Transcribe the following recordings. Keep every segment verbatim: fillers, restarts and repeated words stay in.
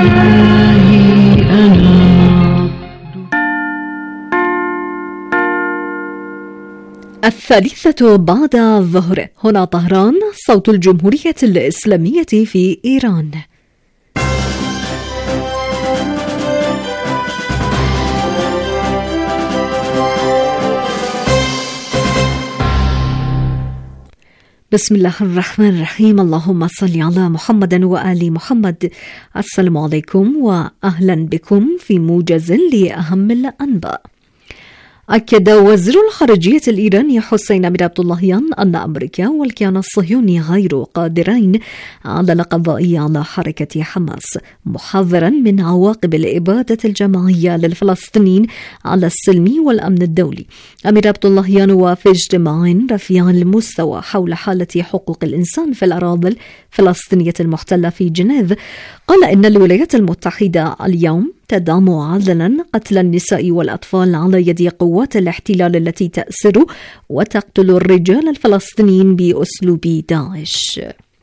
الثالثة بعد الظهر. هنا طهران، صوت الجمهورية الإسلامية في إيران. بسم الله الرحمن الرحيم. اللهم صل على محمد وآل محمد. السلام عليكم وأهلا بكم في موجز لأهم الأنباء. أكد وزير الخارجية الإيراني حسين أمير عبداللهيان أن أمريكا والكيان الصهيوني غير قادرين على القضاء على حركة حماس، محذرا من عواقب الإبادة الجماعية للفلسطينيين على السلم والأمن الدولي. أمير عبداللهيان وفي اجتماع رفيع المستوى حول حالة حقوق الإنسان في الأراضي الفلسطينية المحتلة في جنيف قال إن الولايات المتحدة اليوم تدعم علنا قتل النساء والأطفال على يد قوات الاحتلال التي تأسر وتقتل الرجال الفلسطينيين بأسلوب داعش.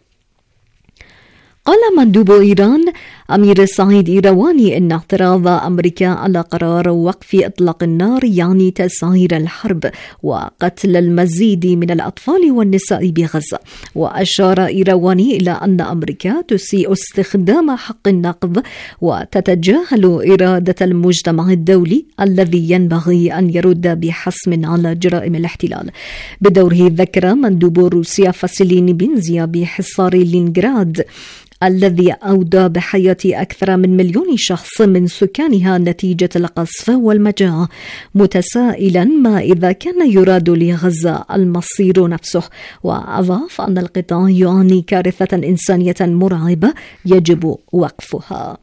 قال مندوب إيران أمير سعيد إيرواني إن اعتراض أمريكا على قرار وقف إطلاق النار يعني تسعير الحرب وقتل المزيد من الأطفال والنساء بغزة. وأشار إيرواني إلى أن أمريكا تسيء استخدام حق النقض وتتجاهل إرادة المجتمع الدولي الذي ينبغي أن يرد بحسم على جرائم الاحتلال. بدوره ذكر مندوب روسيا فاسيلين بنزيا بحصار لينغراد الذي أودى بحياة أكثر من مليون شخص من سكانها نتيجة القصف والمجاعة، متسائلا ما إذا كان يراد لغزة المصير نفسه. وأضاف أن القطاع يعاني كارثة إنسانية مرعبة يجب وقفها.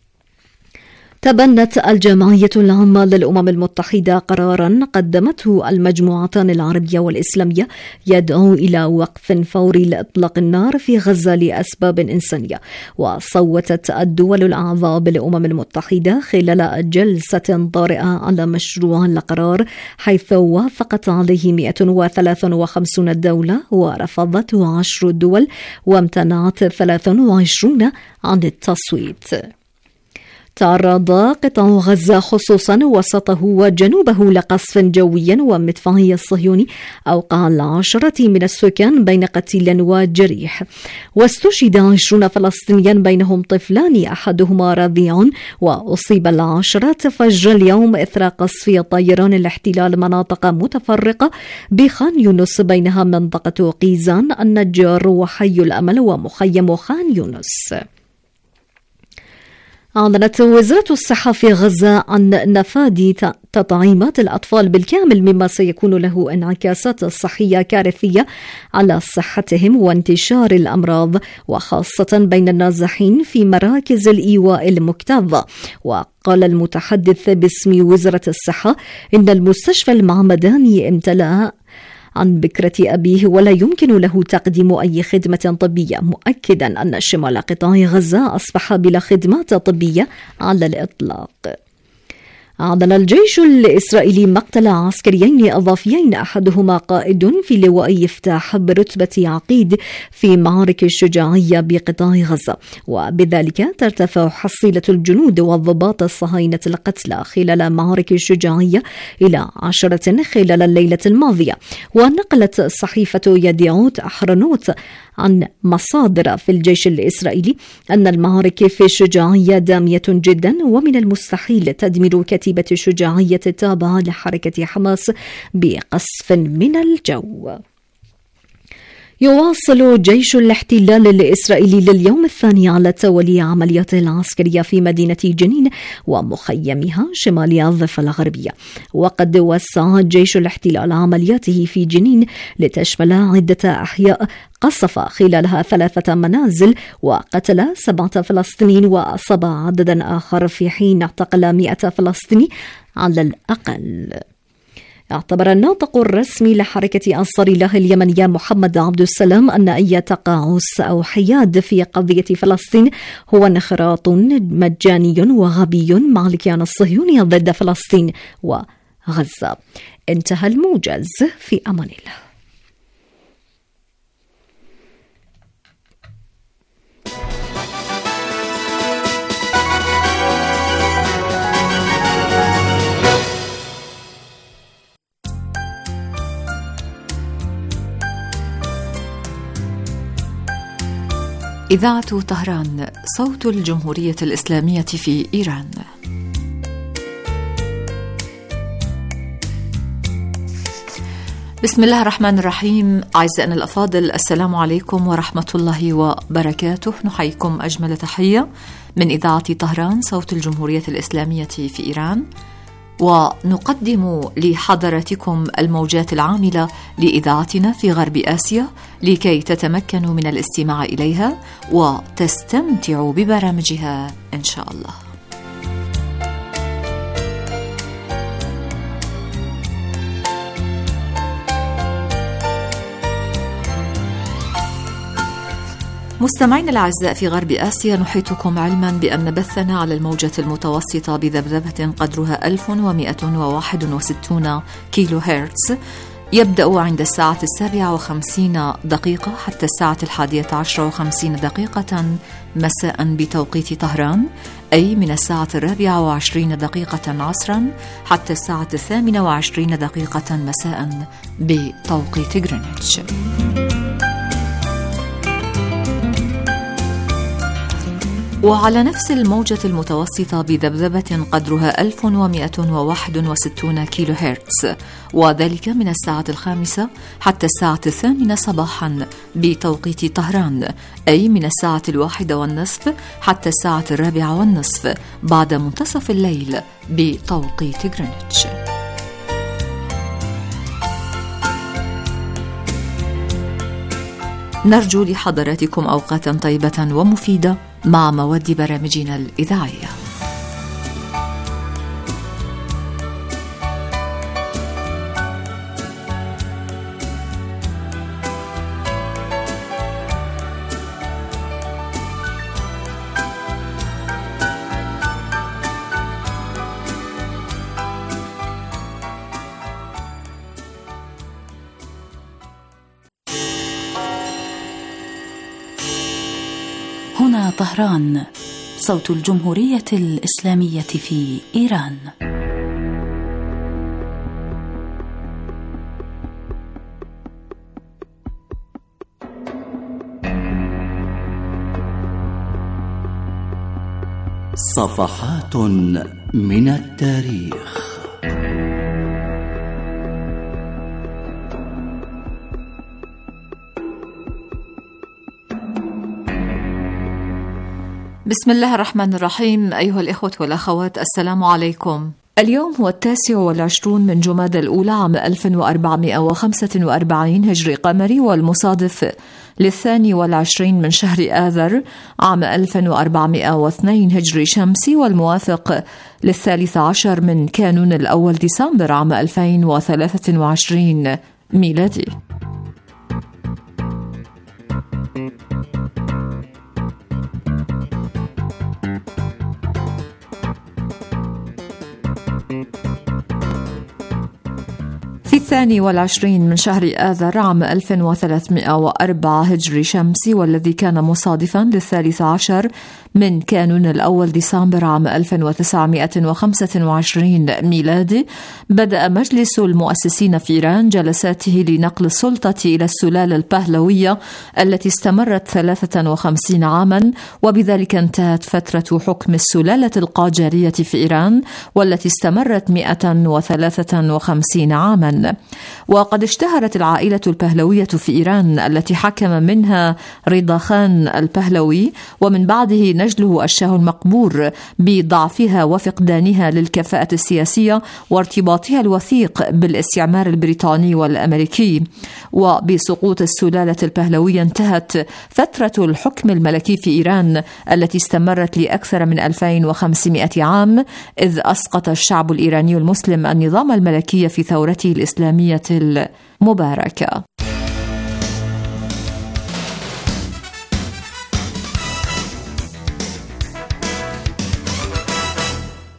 تبنت الجمعية العامة للأمم المتحدة قراراً قدمته المجموعتان العربية والإسلامية يدعو إلى وقف فوري لإطلاق النار في غزة لأسباب إنسانية. وصوتت الدول الأعضاء بالأمم المتحدة خلال جلسة طارئة على مشروع القرار، حيث وافقت عليه مئة وثلاثة وخمسين دولة ورفضته عشر دول وامتنعت ثلاث وعشرين عن التصويت. تعرض قطاع غزة خصوصا وسطه وجنوبه لقصف جوي ومدفعي صهيوني أوقع العشرة من السكان بين قتيل وجريح، واستشهد عشرون فلسطينيا بينهم طفلان أحدهما رضيع، وأصيب العشرة فجر اليوم إثر قصف طيران الاحتلال مناطق متفرقة بخان يونس، بينها منطقة قيزان النجار وحي الأمل ومخيم خان يونس. أعلنت وزارة الصحة في غزة عن نفاذ تطعيمات الأطفال بالكامل، مما سيكون له انعكاسات صحية كارثية على صحتهم وانتشار الأمراض، وخاصة بين النازحين في مراكز الإيواء المكتظة. وقال المتحدث باسم وزارة الصحة إن المستشفى المعمداني امتلأ عن بكرة أبيه ولا يمكن له تقديم أي خدمة طبية، مؤكدا أن شمال قطاع غزة أصبح بلا خدمات طبية على الإطلاق. أعلن الجيش الإسرائيلي مقتل عسكريين إضافيين، أحدهما قائد في لواء يفتح برتبة عقيد في معارك الشجاعية بقطاع غزة، وبذلك ترتفع حصيلة الجنود والضباط الصهاينة القتلى خلال معارك الشجاعية إلى عشرة خلال الليلة الماضية. ونقلت صحيفة يديعوت أحرنوت عن مصادر في الجيش الإسرائيلي أن المعارك في الشجاعية دامية جدا، ومن المستحيل تدمير كتيبة الشجاعية التابعة لحركة حماس بقصف من الجو. يواصل جيش الاحتلال الإسرائيلي لليوم الثاني على التوالي عملياته العسكرية في مدينة جنين ومخيمها شمال الضفة الغربية. وقد وسع جيش الاحتلال عملياته في جنين لتشمل عدة أحياء قصف خلالها ثلاثة منازل وقتل سبعة فلسطينيين وأصاب عددا آخر، في حين اعتقل مئة فلسطيني على الأقل. اعتبر الناطق الرسمي لحركة أنصار الله اليمنية محمد عبد السلام أن أي تقاعس أو حياد في قضية فلسطين هو انخراط مجاني وغبي مع الكيان الصهيوني ضد فلسطين وغزة. انتهى الموجز، في أمان الله. إذاعة طهران، صوت الجمهورية الإسلامية في إيران. بسم الله الرحمن الرحيم. أعزائنا الأفاضل، السلام عليكم ورحمة الله وبركاته. نحييكم أجمل تحية من إذاعة طهران، صوت الجمهورية الإسلامية في إيران، ونقدم لحضراتكم الموجات العاملة لإذاعتنا في غرب آسيا لكي تتمكنوا من الاستماع إليها وتستمتعوا ببرامجها إن شاء الله. مستمعين الأعزاء في غرب آسيا، نحيطكم علما بأن بثنا على الموجة المتوسطة بذبذبة قدرها ألف ومئة وواحد وستين كيلو هرتز يبدأ عند الساعة السابعة وخمسين دقيقة حتى الساعة الحادية عشر وخمسين دقيقة مساء بتوقيت طهران، أي من الساعة الرابعة وعشرين دقيقة عصرا حتى الساعة الثامنة وعشرين دقيقة مساء بتوقيت غرينتش. وعلى نفس الموجة المتوسطة بذبذبة قدرها ألف ومئة وواحد وستين كيلو هرتز، وذلك من الساعة الخامسة حتى الساعة الثامنة صباحا بتوقيت طهران، أي من الساعة الواحدة والنصف حتى الساعة الرابعة والنصف بعد منتصف الليل بتوقيت غرينتش. نرجو لحضراتكم أوقاتا طيبة ومفيدة مع مواد برامجنا الإذاعية. هنا طهران، صوت الجمهورية الإسلامية في إيران. صفحات من التاريخ. بسم الله الرحمن الرحيم. أيها الإخوة والأخوات، السلام عليكم. اليوم هو التاسع والعشرون من جمادى الأولى عام ألف وأربعمائة وخمسة وأربعين هجري قمري، والمصادف للثاني والعشرين من شهر آذر عام ألف وأربعمائة واثنين هجري شمسي، والموافق للثالث عشر من كانون الأول ديسمبر عام ألفين وثلاثة وعشرين ميلادي. في الثاني والعشرين من شهر آذر عام ألف وثلاثمائة وأربعة هجري شمسي، والذي كان مصادفا للثالث عشر من كانون الأول ديسمبر عام ألف وتسعمائة وخمسة وعشرين ميلادي، بدأ مجلس المؤسسين في إيران جلساته لنقل السلطة إلى السلالة البهلوية التي استمرت ثلاثة وخمسين عاما، وبذلك انتهت فترة حكم السلالة القاجارية في إيران والتي استمرت مئة وثلاثة وخمسين عاما. وقد اشتهرت العائلة البهلوية في إيران التي حكم منها رضا خان البهلوي، ومن بعده نجله الشاه المقبور، بضعفها وفقدانها للكفاءة السياسية وارتباطها الوثيق بالاستعمار البريطاني والأمريكي. وبسقوط السلالة البهلوية انتهت فترة الحكم الملكي في إيران التي استمرت لأكثر من ألفين وخمسمائة عام، إذ أسقط الشعب الإيراني المسلم النظام الملكي في ثورته الإسلامية المباركة.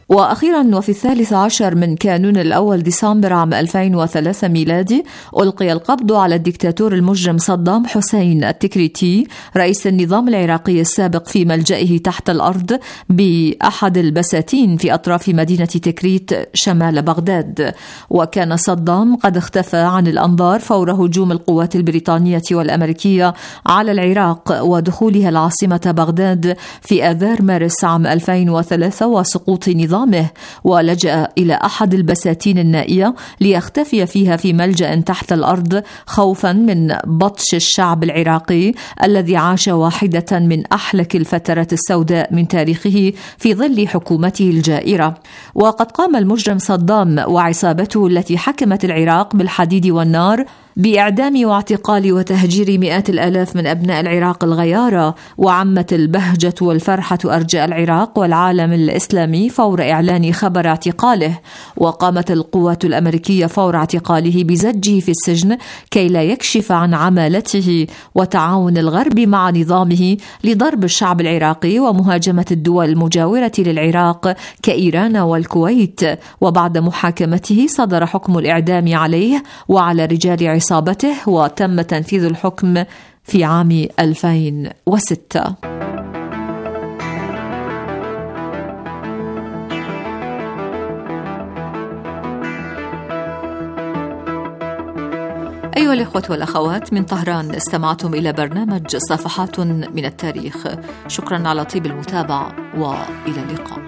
وأخيرا وفي الثالث عشر من كانون الأول ديسمبر عام ألفين وثلاثة ميلادي ألقي القبض على الدكتاتور المجرم صدام حسين التكريتي رئيس النظام العراقي السابق في ملجئه تحت الأرض بأحد البساتين في أطراف مدينة تكريت شمال بغداد. وكان صدام قد اختفى عن الأنظار فور هجوم القوات البريطانية والأمريكية على العراق ودخولها العاصمة بغداد في آذار مارس عام ألفين وثلاثة وسقوط نظامه، ولجأ إلى أحد البساتين النائية ليختفي فيها في ملجأ تحت الأرض خوفا من بطش الشعب العراقي الذي عاش واحدة من أحلك الفترات السوداء من تاريخه في ظل حكومته الجائرة. وقد قام المجرم صدام وعصابته التي حكمت العراق بالحديد والنار بإعدام واعتقال وتهجير مئات الآلاف من أبناء العراق الغيارى، وعمت البهجة والفرحة أرجاء العراق والعالم الإسلامي فور إعلان خبر اعتقاله. وقامت القوات الأمريكية فور اعتقاله بزجه في السجن كي لا يكشف عن عمالته وتعاون الغرب مع نظامه لضرب الشعب العراقي ومهاجمة الدول المجاورة للعراق كإيران والكويت. وبعد محاكمته صدر حكم الإعدام عليه وعلى رجال عصابته، وتم تنفيذ الحكم في عام ألفين وستة. أيها الإخوة والأخوات، من طهران استمعتم إلى برنامج صفحات من التاريخ. شكرا على طيب المتابعة وإلى اللقاء.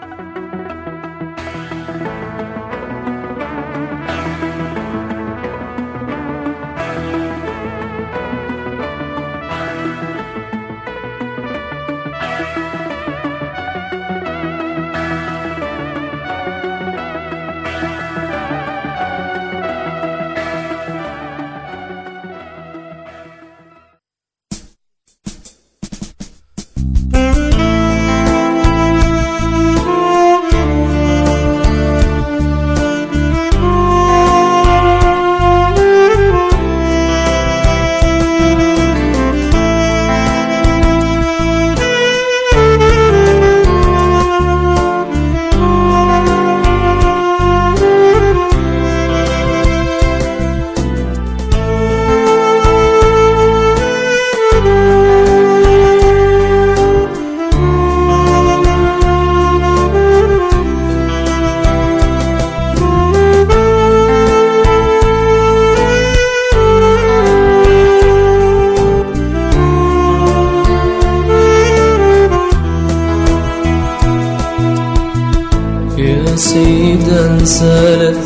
سيدا سالت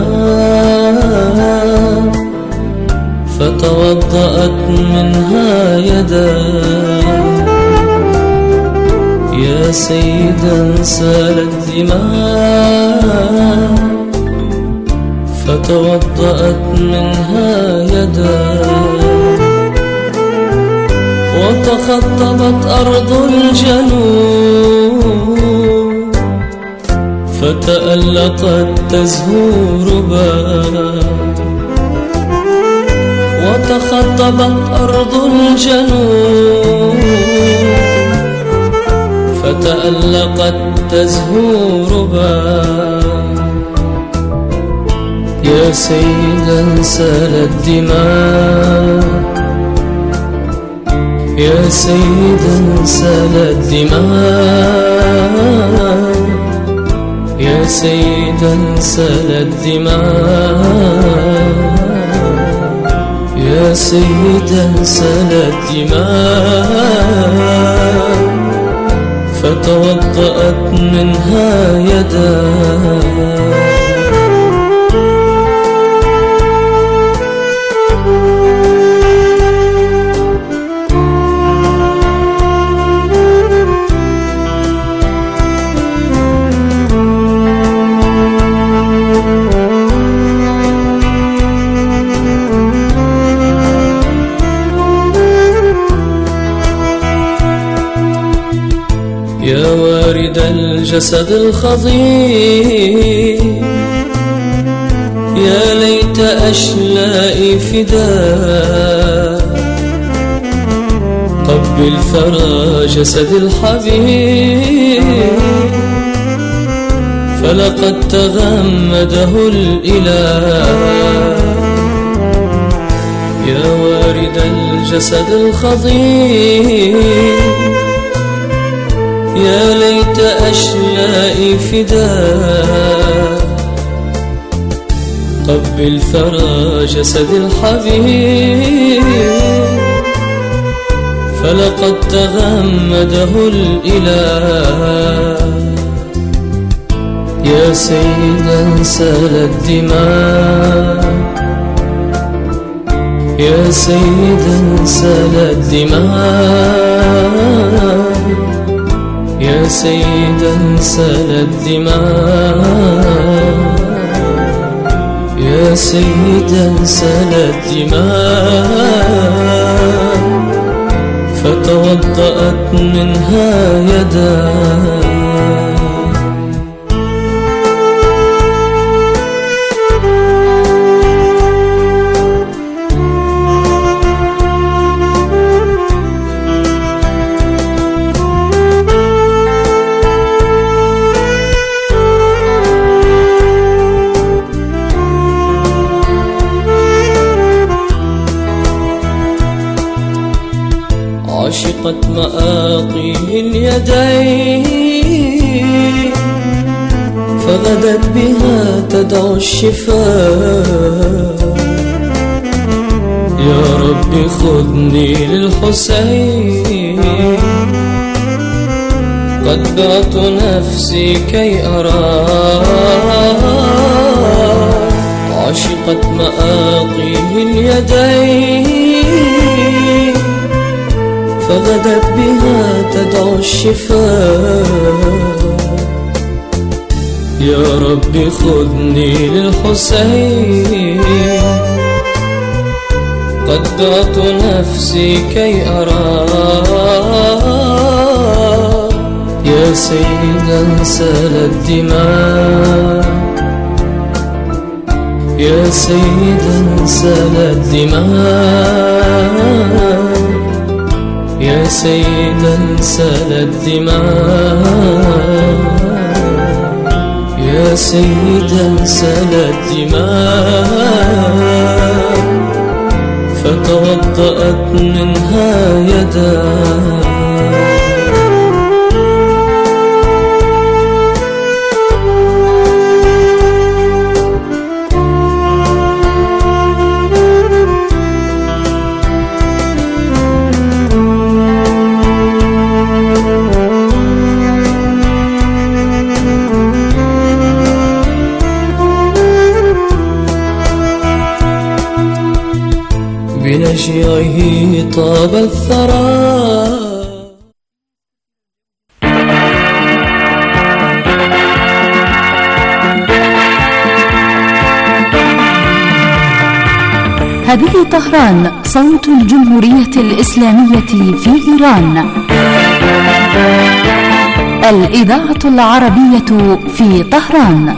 دماء فتوضأت منها يدا، يا سيدا سالت دماء فتوضأت منها يدا، وتخطبت أرض الجنوب فتألقت تزهو ربا، وتخطبت أرض الجنوب فتألقت تزهو ربا، يا سيدا سالت دماء، يا سيدا سالت دماء، يا سيدا سالت دماء، يا سيدا سالت دماء فتوضأت منها يدا. يا وارد الجسد الخضير، يا ليت أشلائي فداء، قبل ثرى جسد الحبيب، فلقد تغمده الإله. يا وارد الجسد الخضير، يا ليت أشلائي فداك. قبل ثرى جسد الحبيب، فلقد تغمده الإله. يا سيدا سال الدماء، يا سيدا سال الدماء، يا سيدا سال الدماء، يا سيدا سال الدماء. فتوضأت منها يداك. عشقت مآقيه اليدين، فغدت بها تدعو الشفاء. يا رب خذني للحسين، قد بعت نفسي كي أراك. عشقت مآقيه اليدين، فغدت بها تدعو الشفاء. يا رب خذني للحسين، قد بعت نفسي كي أراك. يا سيدا سال الدماء، يا سيدا سال الدماء، يا سيدا سال الدماء، يا سيدا سال الدماء. فتوضأت منها يداك. بنشيعه طاب الثرى. هذه طهران، صوت الجمهورية الإسلامية في إيران. الإذاعة العربية في طهران.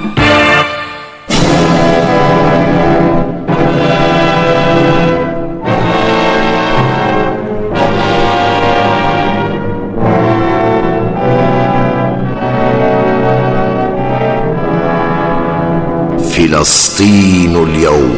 فلسطين اليوم.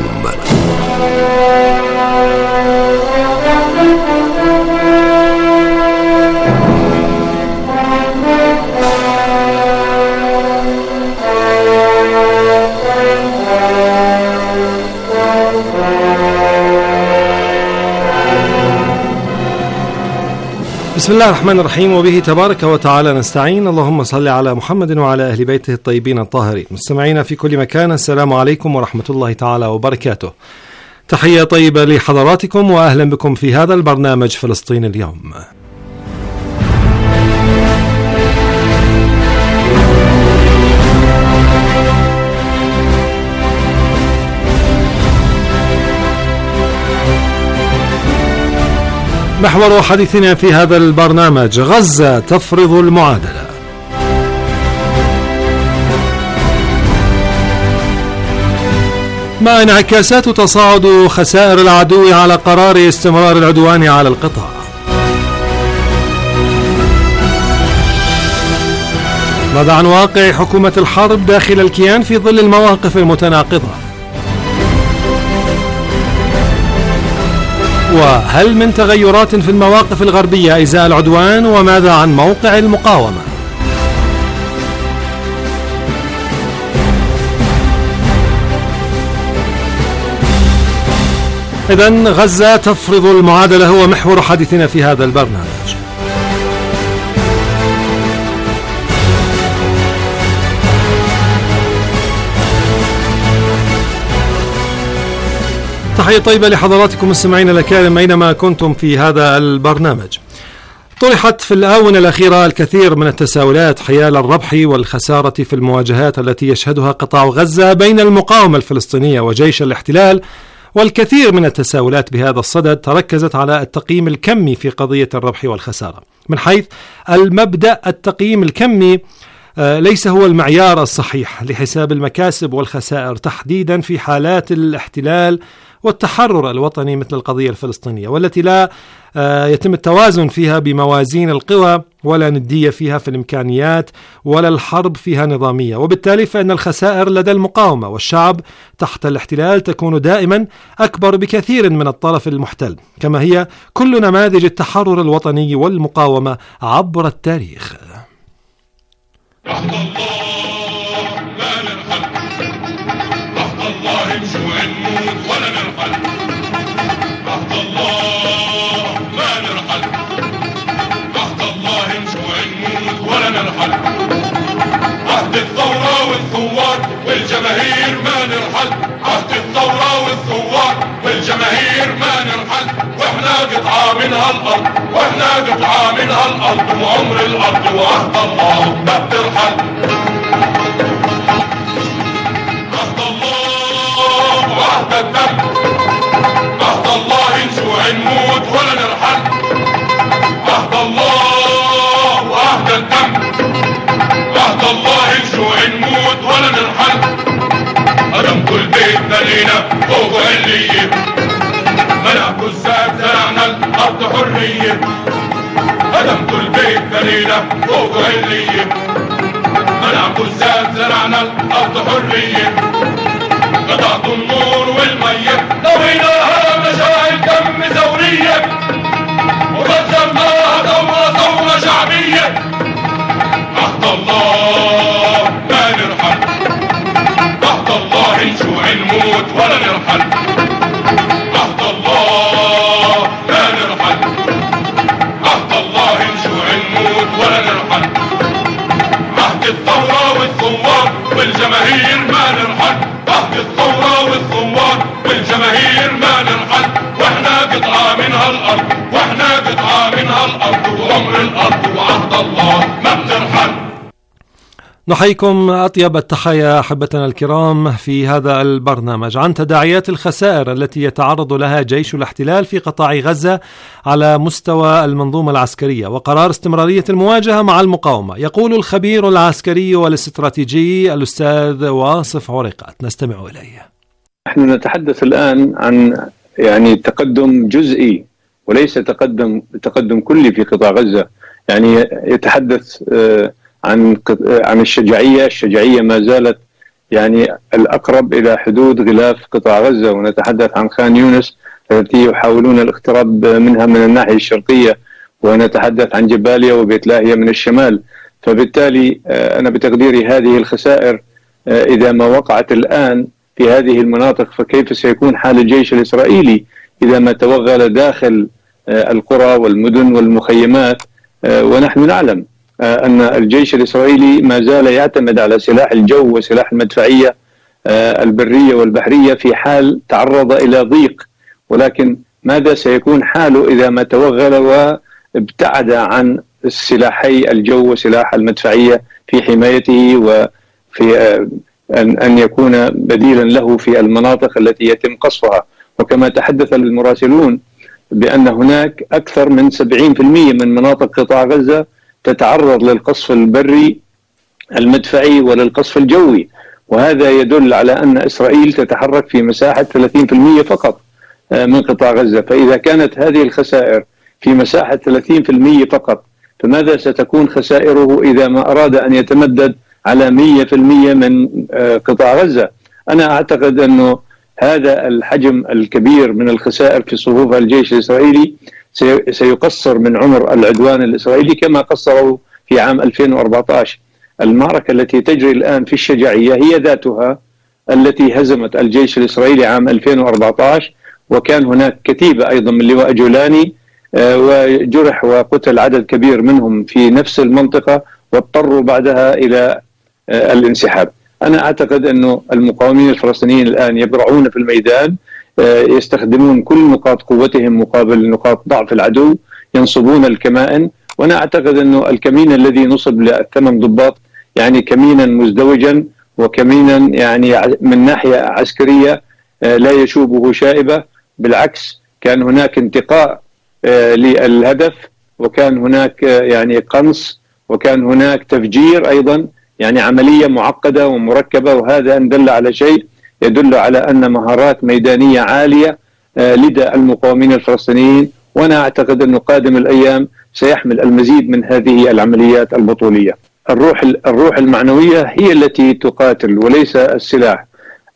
بسم الله الرحمن الرحيم، وبه تبارك وتعالى نستعين. اللهم صل على محمد وعلى أهل بيته الطيبين الطاهرين. مستمعينا في كل مكان، السلام عليكم ورحمة الله تعالى وبركاته. تحية طيبة لحضراتكم وأهلا بكم في هذا البرنامج فلسطين اليوم. محور حديثنا في هذا البرنامج: غزة تفرض المعادلة. مع انعكاسات تصاعد خسائر العدو على قرار استمرار العدوان على القطاع. ماذا عن واقع حكومة الحرب داخل الكيان في ظل المواقف المتناقضة؟ وهل من تغيرات في المواقف الغربية إزاء العدوان؟ وماذا عن موقع المقاومة؟ إذن غزة تفرض المعادلة هو محور حديثنا في هذا البرنامج. تحية طيبة لحضراتكم مستمعينا الأكارم أينما كنتم في هذا البرنامج. طرحت في الآونة الأخيرة الكثير من التساؤلات حيال الربح والخسارة في المواجهات التي يشهدها قطاع غزة بين المقاومة الفلسطينية وجيش الاحتلال، والكثير من التساؤلات بهذا الصدد تركزت على التقييم الكمي في قضية الربح والخسارة. من حيث المبدأ التقييم الكمي ليس هو المعيار الصحيح لحساب المكاسب والخسائر تحديدا في حالات الاحتلال والتحرر الوطني مثل القضية الفلسطينية، والتي لا يتم التوازن فيها بموازين القوى ولا ندية فيها في الإمكانيات ولا الحرب فيها نظامية، وبالتالي فإن الخسائر لدى المقاومة والشعب تحت الاحتلال تكون دائما أكبر بكثير من الطرف المحتل، كما هي كل نماذج التحرر الوطني والمقاومة عبر التاريخ. والجماهير ما نرحل، عهد الثورة والثوار والجماهير ما نرحل، واحنا قطعة من هالأرض، واحنا قطعة من هالأرض، وعمر الأرض وعهد الله ما بترحل. عهد الله وعهد الدم، عهد الله نجوع نموت ولا نرحل، عهد الله وعهد الدم، عهد الله نجوع نموت ولا نرحل. هدم كل بيت بنينا فوق علية، منع كل ساعة زرعنا الأرض حرية. هدم كل بيت بنينا فوق علية، منع كل ساعة زرعنا الأرض حرية. قطعت النور والمية طويناها مشاعل دم ثورية، وبذرناها ثورة ثورة شعبية. عهد الله ما نرحل، عهد الله نجوع نموت ولا نرحل، عهد الله ما نرحل، عهد الله نجوع نموت ولا نرحل. عهد الثورة والثوار والجماهير ما نرحل، عهد الثورة والثوار والجماهير ما نرحل، واحنا قطعة من هالأرض، واحنا قطعة من هالأرض، وعمر الأرض وعهد الله ما بترحل. نحييكم أطيب التحايا أحبتنا الكرام في هذا البرنامج. عن تداعيات الخسائر التي يتعرض لها جيش الاحتلال في قطاع غزة على مستوى المنظومة العسكرية وقرار استمرارية المواجهة مع المقاومة، يقول الخبير العسكري والاستراتيجي الأستاذ واصف عريقات، نستمع إليه. نحن نتحدث الآن عن يعني تقدم جزئي وليس تقدم تقدم كلي في قطاع غزة. يعني يتحدث آه عن عن الشجاعية، الشجاعية ما زالت يعني الأقرب إلى حدود غلاف قطاع غزة، ونتحدث عن خان يونس التي يحاولون الاقتراب منها من الناحية الشرقية، ونتحدث عن جباليا وبيت لاهيا من الشمال. فبالتالي أنا بتقديري هذه الخسائر إذا ما وقعت الآن في هذه المناطق، فكيف سيكون حال الجيش الإسرائيلي إذا ما توغل داخل القرى والمدن والمخيمات؟ ونحن نعلم أن الجيش الإسرائيلي ما زال يعتمد على سلاح الجو وسلاح المدفعية البرية والبحرية في حال تعرض إلى ضيق، ولكن ماذا سيكون حاله إذا ما توغل وابتعد عن سلاحي الجو وسلاح المدفعية في حمايته وفي أن يكون بديلا له في المناطق التي يتم قصفها؟ وكما تحدث المراسلون بأن هناك أكثر من سبعين بالمئة من مناطق قطاع غزة تتعرض للقصف البري المدفعي وللقصف الجوي، وهذا يدل على أن إسرائيل تتحرك في مساحة ثلاثين بالمئة فقط من قطاع غزة. فإذا كانت هذه الخسائر في مساحة ثلاثين بالمئة فقط، فماذا ستكون خسائره إذا ما أراد أن يتمدد على مئة بالمئة من قطاع غزة؟ أنا أعتقد أنه هذا الحجم الكبير من الخسائر في صفوف الجيش الإسرائيلي سيقصر من عمر العدوان الإسرائيلي كما قصروا في عام ألفين وأربعة عشر. المعركة التي تجري الآن في الشجاعية هي ذاتها التي هزمت الجيش الإسرائيلي عام ألفين وأربعة عشر، وكان هناك كتيبة أيضا من لواء جولاني وجرح وقتل عدد كبير منهم في نفس المنطقة واضطروا بعدها إلى الانسحاب. أنا أعتقد أنه المقاومين الفلسطينيين الآن يبرعون في الميدان، يستخدمون كل نقاط قوتهم مقابل نقاط ضعف العدو، ينصبون الكمائن. وأنا أعتقد أنه الكمين الذي نصب لثمان ضباط يعني كمينا مزدوجا وكمينا يعني من ناحية عسكرية لا يشوبه شائبة، بالعكس كان هناك انتقاء للهدف، وكان هناك يعني قنص، وكان هناك تفجير أيضا، يعني عملية معقدة ومركبة. وهذا إن دل على شيء يدل على أن مهارات ميدانية عالية لدى المقاومين الفلسطينيين. وأنا أعتقد أنه قادم الأيام سيحمل المزيد من هذه العمليات البطولية. الروح الروح المعنوية هي التي تقاتل وليس السلاح.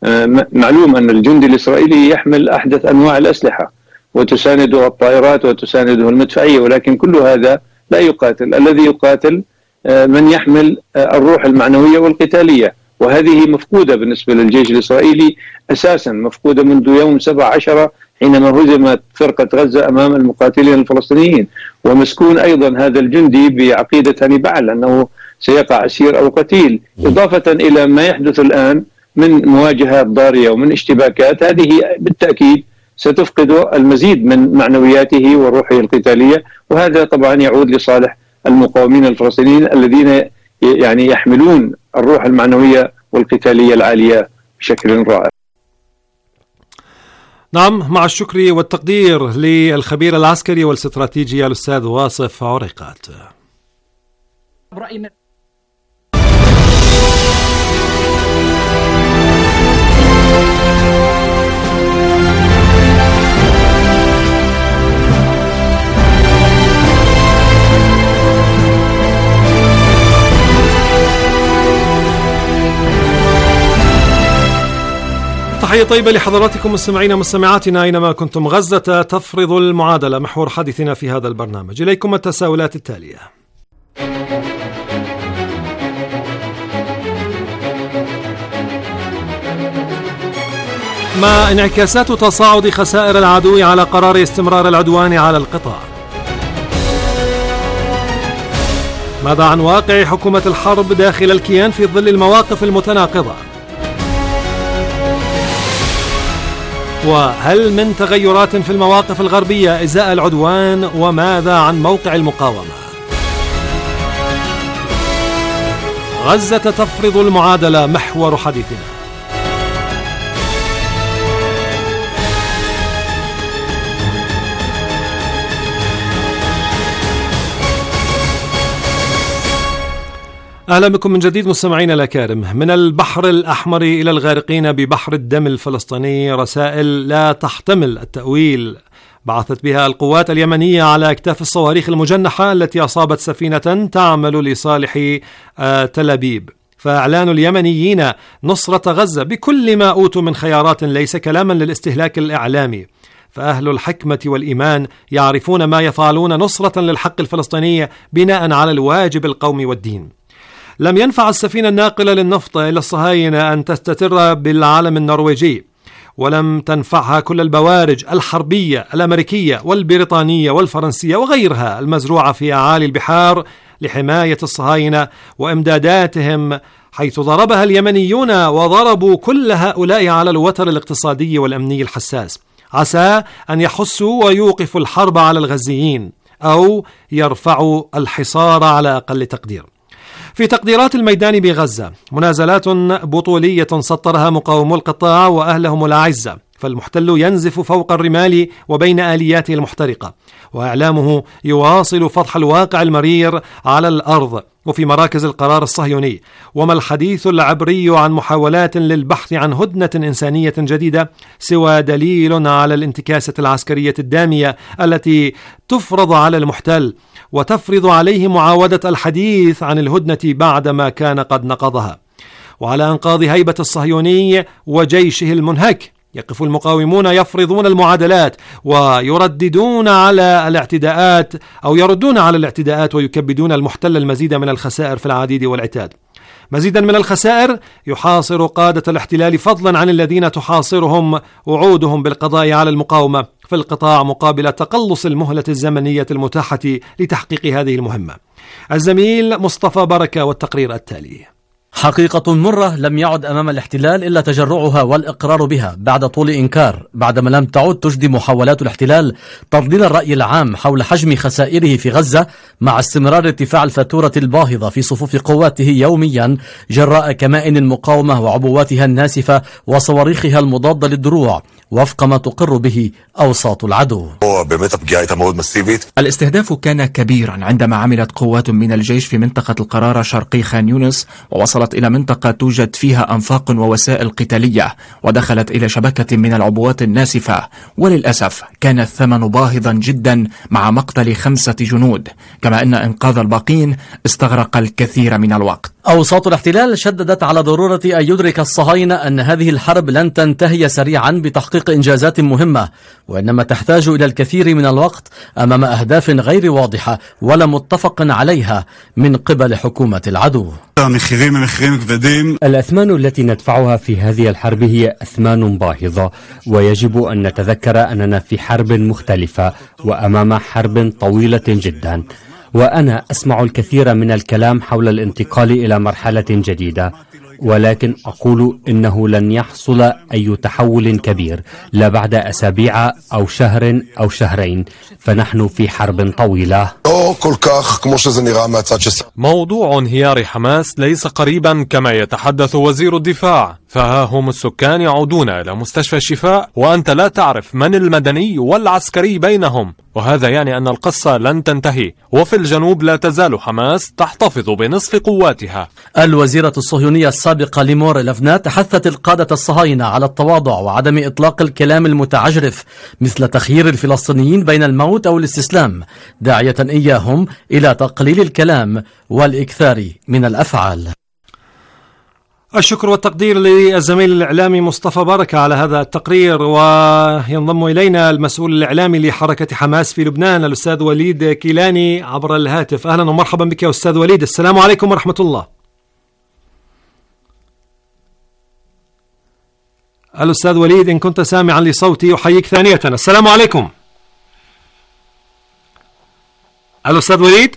معلوم أن الجندي الإسرائيلي يحمل أحدث أنواع الأسلحة وتسانده الطائرات وتسانده المدفعية، ولكن كل هذا لا يقاتل. الذي يقاتل من يحمل الروح المعنوية والقتالية، وهذه مفقودة بالنسبة للجيش الإسرائيلي أساسا، مفقودة منذ يوم سبعة عشر حينما هزمت فرقة غزة أمام المقاتلين الفلسطينيين. ومسكون أيضا هذا الجندي بعقيدة هانيبال أنه سيقع أسير أو قتيل، إضافة إلى ما يحدث الآن من مواجهات ضارية ومن اشتباكات. هذه بالتأكيد ستفقد المزيد من معنوياته وروحه القتالية، وهذا طبعا يعود لصالح المقاومين الفلسطينيين الذين يعني يحملون الروح المعنوية والقتالية العالية بشكل رائع. نعم، مع الشكر والتقدير للخبير العسكري والاستراتيجي الأستاذ واصف عريقات. تحية طيبة لحضراتكم مستمعينا مستمعاتنا أينما كنتم. غزة تفرض المعادلة محور حديثنا في هذا البرنامج. إليكم التساؤلات التالية: ما انعكاسات تصاعد خسائر العدو على قرار استمرار العدوان على القطاع؟ ماذا عن واقع حكومة الحرب داخل الكيان في ظل المواقف المتناقضة؟ وهل من تغيرات في المواقف الغربية إزاء العدوان؟ وماذا عن موقع المقاومة؟ غزة تفرض المعادلة محور حديثنا. أهلا بكم من جديد مستمعينا الأكارم. من البحر الأحمر إلى الغارقين ببحر الدم الفلسطيني رسائل لا تحتمل التأويل بعثت بها القوات اليمنية على أكتاف الصواريخ المجنحة التي أصابت سفينة تعمل لصالح تل أبيب. فإعلان اليمنيين نصرة غزة بكل ما أوتوا من خيارات ليس كلاما للاستهلاك الإعلامي، فأهل الحكمة والإيمان يعرفون ما يفعلون نصرة للحق الفلسطيني بناء على الواجب القومي والدين. لم ينفع السفينة الناقلة للنفط إلى الصهاينة أن تستتر بالعالم النرويجي، ولم تنفعها كل البوارج الحربية الأمريكية والبريطانية والفرنسية وغيرها المزروعة في أعالي البحار لحماية الصهاينة وإمداداتهم، حيث ضربها اليمنيون وضربوا كل هؤلاء على الوتر الاقتصادي والأمني الحساس. عسى أن يحسوا ويوقفوا الحرب على الغزيين أو يرفعوا الحصار على أقل تقدير. في تقديرات الميدان بغزة منازلات بطولية سطرها مقاومو القطاع وأهلهم الأعزة، فالمحتل ينزف فوق الرمال وبين آلياته المحترقة، وإعلامه يواصل فضح الواقع المرير على الأرض وفي مراكز القرار الصهيوني. وما الحديث العبري عن محاولات للبحث عن هدنة إنسانية جديدة سوى دليل على الانتكاسة العسكرية الدامية التي تفرض على المحتل وتفرض عليه معاودة الحديث عن الهدنة بعدما كان قد نقضها. وعلى أنقاض هيبة الصهيوني وجيشه المنهك يقف المقاومون يفرضون المعادلات ويرددون على الاعتداءات أو يردون على الاعتداءات ويكبدون المحتل المزيد من الخسائر في العديد والعتاد. مزيدا من الخسائر يحاصر قادة الاحتلال فضلا عن الذين تحاصرهم وعودهم بالقضاء على المقاومة في القطاع مقابل تقلص المهلة الزمنية المتاحة لتحقيق هذه المهمة. الزميل مصطفى بركة والتقرير التالي. حقيقة مرة لم يعد أمام الاحتلال إلا تجرعها والإقرار بها بعد طول إنكار، بعدما لم تعد تجدي محاولات الاحتلال تضليل الرأي العام حول حجم خسائره في غزة، مع استمرار ارتفاع الفاتورة الباهظة في صفوف قواته يوميا جراء كمائن المقاومة وعبواتها الناسفة وصواريخها المضادة للدروع وفق ما تقر به أوساط العدو. الاستهداف كان كبيرا عندما عملت قوات من الجيش في منطقة القرارة شرقي خان يونس، ووصلت إلى منطقة توجد فيها أنفاق ووسائل قتالية، ودخلت إلى شبكة من العبوات الناسفة. وللأسف كان الثمن باهظا جدا مع مقتل خمسة جنود، كما أن إنقاذ الباقين استغرق الكثير من الوقت. أوساط الاحتلال شددت على ضرورة أن يدرك الصهاينة أن هذه الحرب لن تنتهي سريعا بتحقيق إنجازات مهمة، وإنما تحتاج إلى الكثير من الوقت أمام أهداف غير واضحة ولا متفق عليها من قبل حكومة العدو. الأثمان التي ندفعها في هذه الحرب هي أثمان باهظة، ويجب أن نتذكر أننا في حرب مختلفة وأمام حرب طويلة جدا. وأنا أسمع الكثير من الكلام حول الانتقال إلى مرحلة جديدة، ولكن أقول إنه لن يحصل أي تحول كبير لا بعد أسابيع أو شهر أو شهرين، فنحن في حرب طويلة. موضوع انهيار حماس ليس قريبا كما يتحدث وزير الدفاع، فها هم السكان يعودون إلى مستشفى الشفاء وأنت لا تعرف من المدني والعسكري بينهم، وهذا يعني أن القصة لن تنتهي، وفي الجنوب لا تزال حماس تحتفظ بنصف قواتها. الوزيرة الصهيونية السابقة ليمور لفنات حثت القادة الصهاينة على التواضع وعدم إطلاق الكلام المتعجرف مثل تخيير الفلسطينيين بين الموت أو الاستسلام، داعية إياهم إلى تقليل الكلام والإكثار من الأفعال. الشكر والتقدير للزميل الإعلامي مصطفى بركة على هذا التقرير. وينضم إلينا المسؤول الإعلامي لحركة حماس في لبنان الأستاذ وليد كيلاني عبر الهاتف. أهلا ومرحبا بك يا أستاذ وليد، السلام عليكم ورحمة الله. الأستاذ وليد إن كنت سامعا لصوتي أحييك ثانية. السلام عليكم. الأستاذ وليد،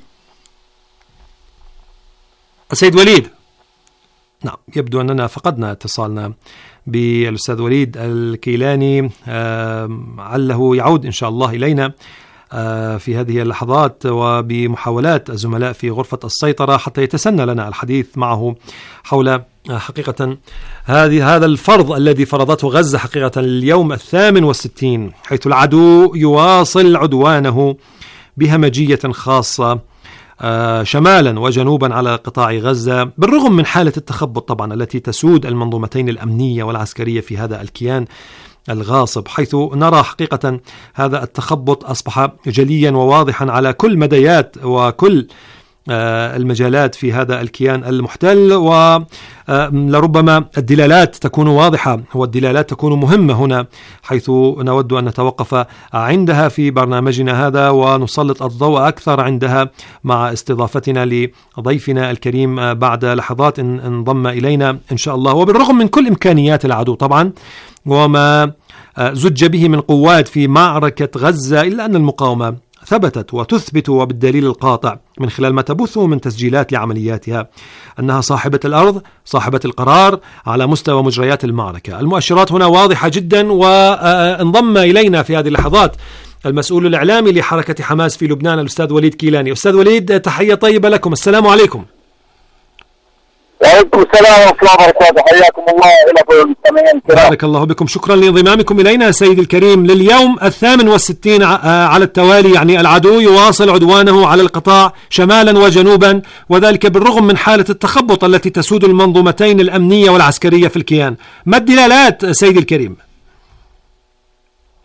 السيد وليد. نعم، يبدو أننا فقدنا اتصالنا بالأستاذ وليد الكيلاني، عله يعود إن شاء الله إلينا في هذه اللحظات وبمحاولات الزملاء في غرفة السيطرة حتى يتسنى لنا الحديث معه حول حقيقة هذه هذا الفرض الذي فرضته غزة حقيقة اليوم الثامن والستين، حيث العدو يواصل عدوانه بهمجية خاصة شمالا وجنوبا على قطاع غزة، بالرغم من حالة التخبط طبعا التي تسود المنظومتين الأمنية والعسكرية في هذا الكيان الغاصب، حيث نرى حقيقة هذا التخبط أصبح جليا وواضحا على كل مديات وكل المجالات في هذا الكيان المحتل، ولربما الدلالات تكون واضحة والدلالات تكون مهمة هنا، حيث نود أن نتوقف عندها في برنامجنا هذا ونسلط الضوء أكثر عندها مع استضافتنا لضيفنا الكريم بعد لحظات انضم إلينا إن شاء الله. وبالرغم من كل إمكانيات العدو طبعا وما زج به من قوات في معركة غزة، إلا أن المقاومة ثبتت وتثبت وبالدليل القاطع من خلال ما تبثه من تسجيلات لعملياتها أنها صاحبة الأرض، صاحبة القرار على مستوى مجريات المعركة. المؤشرات هنا واضحة جدا. وانضم إلينا في هذه اللحظات المسؤول الإعلامي لحركة حماس في لبنان الأستاذ وليد كيلاني. أستاذ وليد، تحية طيبة لكم، السلام عليكم. وعليكم السلام ورحمة الله وبركاته، حياكم الله إلى المستمعين الكرام. بارك الله بكم، شكرا لانضمامكم إلينا سيدي الكريم. لليوم الثامن والستين على التوالي، يعني العدو يواصل عدوانه على القطاع شمالا وجنوبا، وذلك بالرغم من حالة التخبط التي تسود المنظومتين الأمنية والعسكرية في الكيان. ما الدلالات سيدي الكريم؟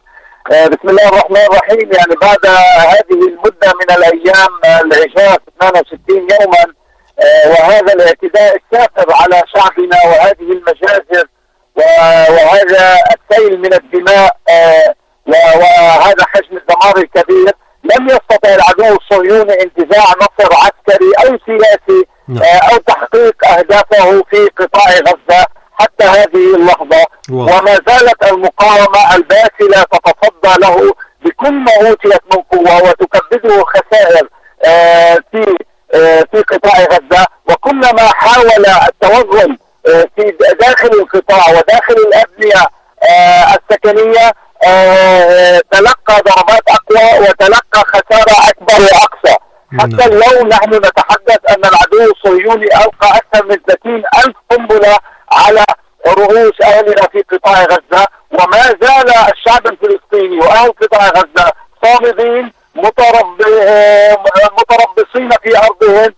بسم الله الرحمن الرحيم. يعني بعد هذه المدة من الأيام العشاء ثمانية وستين يوما وهذا الاعتداء السافر على شعبنا وهذه المجازر وهذا السيل من الدماء وهذا حجم الدمار الكبير، لم يستطع العدو الصهيوني انتزاع نصر عسكري أو سياسي أو تحقيق أهدافه في قطاع غزة حتى هذه اللحظة. وما زالت المقاومة الباسلة تتصدى له بكل ما أوتيت من قوة وتكبده خسائر في في قطاع غزة، وكلما حاول التوغل في داخل القطاع وداخل الأبنية السكنية تلقى ضربات أقوى وتلقى خسارة أكبر وأقصى. حتى اليوم نحن نتحدث أن العدو الصهيوني ألقى أكثر من ثلاثين ألف قنبلة على رؤوس أهلنا في قطاع غزة، وما زال الشعب الفلسطيني وأهل قطاع غزة صامدين متربصين في أرضهم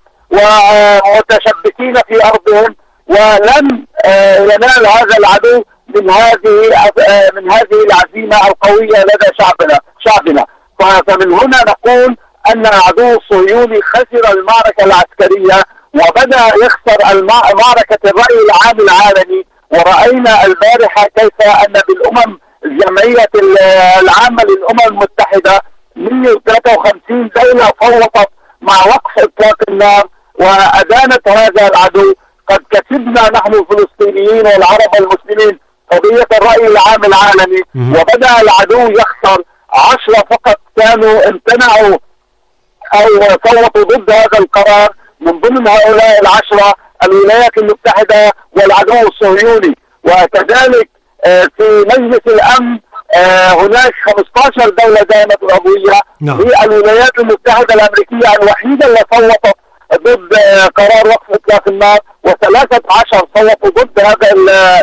ومتشبكين في أرضهم، ولن ينال هذا العدو من هذه من هذه العزيمة القوية لدى شعبنا شعبنا فمن هنا نقول أن العدو الصهيوني خسر المعركة العسكرية وبدأ يخسر معركة الرأي العام العالمي. ورأينا البارحة كيف أن بالأمم الجمعية العامة للأمم المتحدة مئة وثلاثة وخمسين دولة فوضت مع وقف إطلاق النار وأدانت هذا العدو. قد كسبنا نحن الفلسطينيين والعرب المسلمين قضية الرأي العام العالمي، وبدأ العدو يخسر. عشرة فقط كانوا امتنعوا أو صوتوا ضد هذا القرار، من ضمن هؤلاء العشرة الولايات المتحدة والعدو الصهيوني. وكذلك في مجلس الأمن هناك خمسة عشر دولة دائمة العضوية، هي الولايات المتحدة الأمريكية الوحيدة اللي صوتت ضد قرار وقف إطلاق النار، وثلاثة عشر صوتوا ضد هذا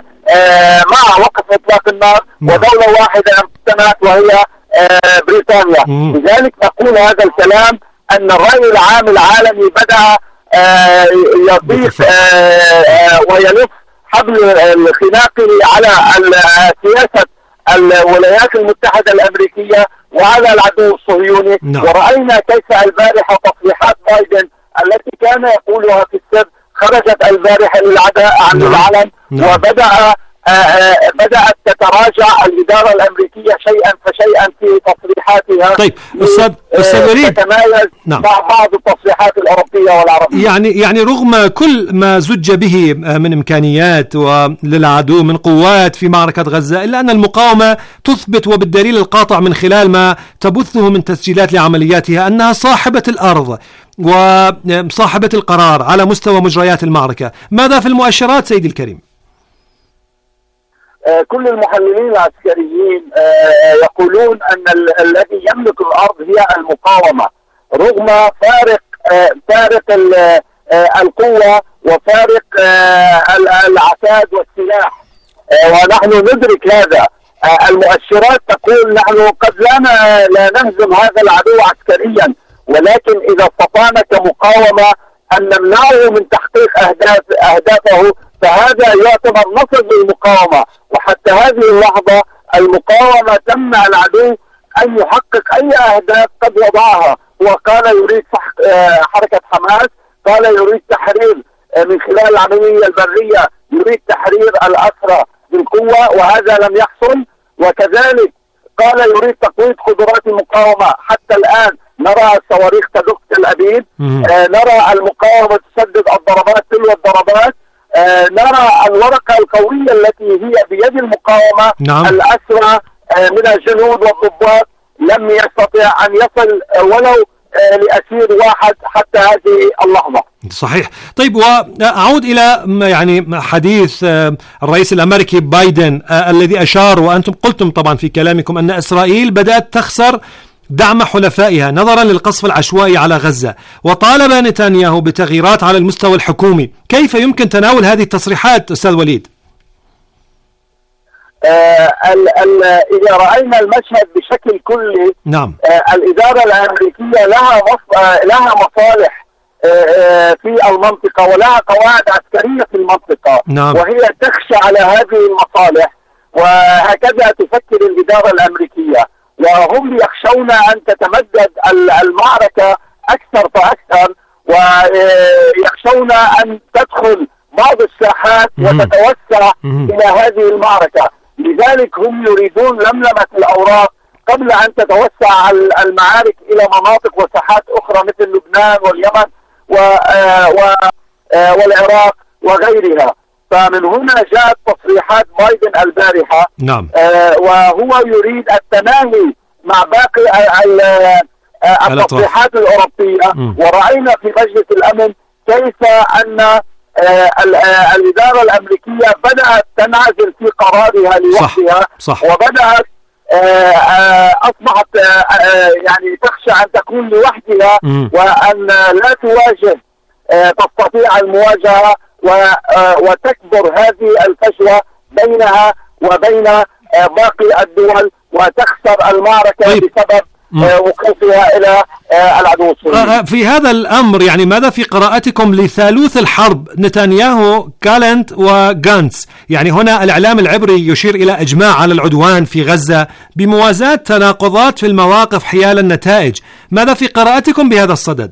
مع وقف إطلاق النار، ودولة واحدة امتنعت وهي بريطانيا. لذلك نقول هذا الكلام أن الرأي العام العالمي بدأ يضيف ويلف حبل الخناقي على سياسة الولايات المتحدة الأمريكية وعلى العدو الصهيوني. نعم. ورأينا كيف البارحة تصريحات بايدن التي كان يقولها في السر خرجت البارحة عن العلن. نعم. وبدأ آآ آآ بدأت تتراجع الإدارة الأمريكية شيئا فشيئا في تصريحاتها. طيب أستاذ أستاذ وليد، تتمايز نعم. مع بعض التصريحات الأوروبية والعربية. يعني يعني رغم كل ما زج به من إمكانيات وللعدو من قوات في معركة غزة، إلا أن المقاومة تثبت وبالدليل القاطع من خلال ما تبثه من تسجيلات لعملياتها أنها صاحبة الأرض وصاحبة القرار على مستوى مجريات المعركة. ماذا في المؤشرات سيدي الكريم؟ كل المحللين العسكريين يقولون أن الذي يملك الأرض هي المقاومة، رغم فارق فارق القوة وفارق العتاد والسلاح، ونحن ندرك هذا. المؤشرات تقول نحن قد لا لا نهزم هذا العدو عسكريا، ولكن إذا استطعنا كمقاومة أن نمنعه من تحقيق أهداف أهدافه فهذا يعتبر نصر للمقاومة. وحتى هذه اللحظة المقاومة تمنع العدو أن يحقق أي أهداف قد وضعها. وقال يريد حركة حماس، قال يريد تحرير من خلال العملية البرية، يريد تحرير الأسرى بالقوة وهذا لم يحصل. وكذلك قال يريد تقويض قدرات المقاومة. حتى الآن نرى الصواريخ تدق تل أبيب، آه نرى المقاومة تسدد الضربات تلو الضربات، آه نرى الورقة القوية التي هي بيد المقاومة. نعم. الأسرى آه من الجنود والضباط لم يستطيع أن يصل آه ولو آه لأسير واحد حتى هذه اللحظة. صحيح. طيب، وأعود إلى يعني حديث الرئيس الأمريكي بايدن الذي أشار وأنتم قلتم طبعا في كلامكم أن إسرائيل بدأت تخسر دعم حلفائها نظرا للقصف العشوائي على غزة، وطالب نتنياهو بتغييرات على المستوى الحكومي. كيف يمكن تناول هذه التصريحات أستاذ وليد؟ آه ال ال إذا رأينا المشهد بشكل كلي، نعم. آه الإدارة الأمريكية لها آه لها مصالح آه في المنطقة ولها قواعد عسكرية في المنطقة. نعم. وهي تخشى على هذه المصالح، وهكذا تفكر الإدارة الأمريكية. وهم يخشون أن تتمدد المعركة أكثر فأكثر، ويخشون أن تدخل بعض الساحات وتتوسع إلى هذه المعركة. لذلك هم يريدون لملمة الأوراق قبل أن تتوسع المعارك إلى مناطق وساحات أخرى مثل لبنان واليمن والعراق وغيرها. فمن هنا جاءت تصريحات بايدن البارحة. نعم. وهو يريد التماهي مع باقي التصريحات الأوروبية. ورأينا في مجلس الأمن كيف أن الإدارة الأمريكية بدأت تنعزل في قرارها لوحدها. صح. صح. وبدأت أصبحت يعني تخشى أن تكون لوحدها وأن لا تواجه تستطيع المواجهة وتكبر هذه الفجوة بينها وبين باقي الدول وتخسر المعركة. طيب. بسبب وقوفها إلى العدو الصهيوني. في هذا الأمر يعني ماذا في قراءتكم لثالوث الحرب نتنياهو كالنت وغانتس؟ يعني هنا الإعلام العبري يشير إلى إجماع على العدوان في غزة بموازاة تناقضات في المواقف حيال النتائج. ماذا في قراءتكم بهذا الصدد؟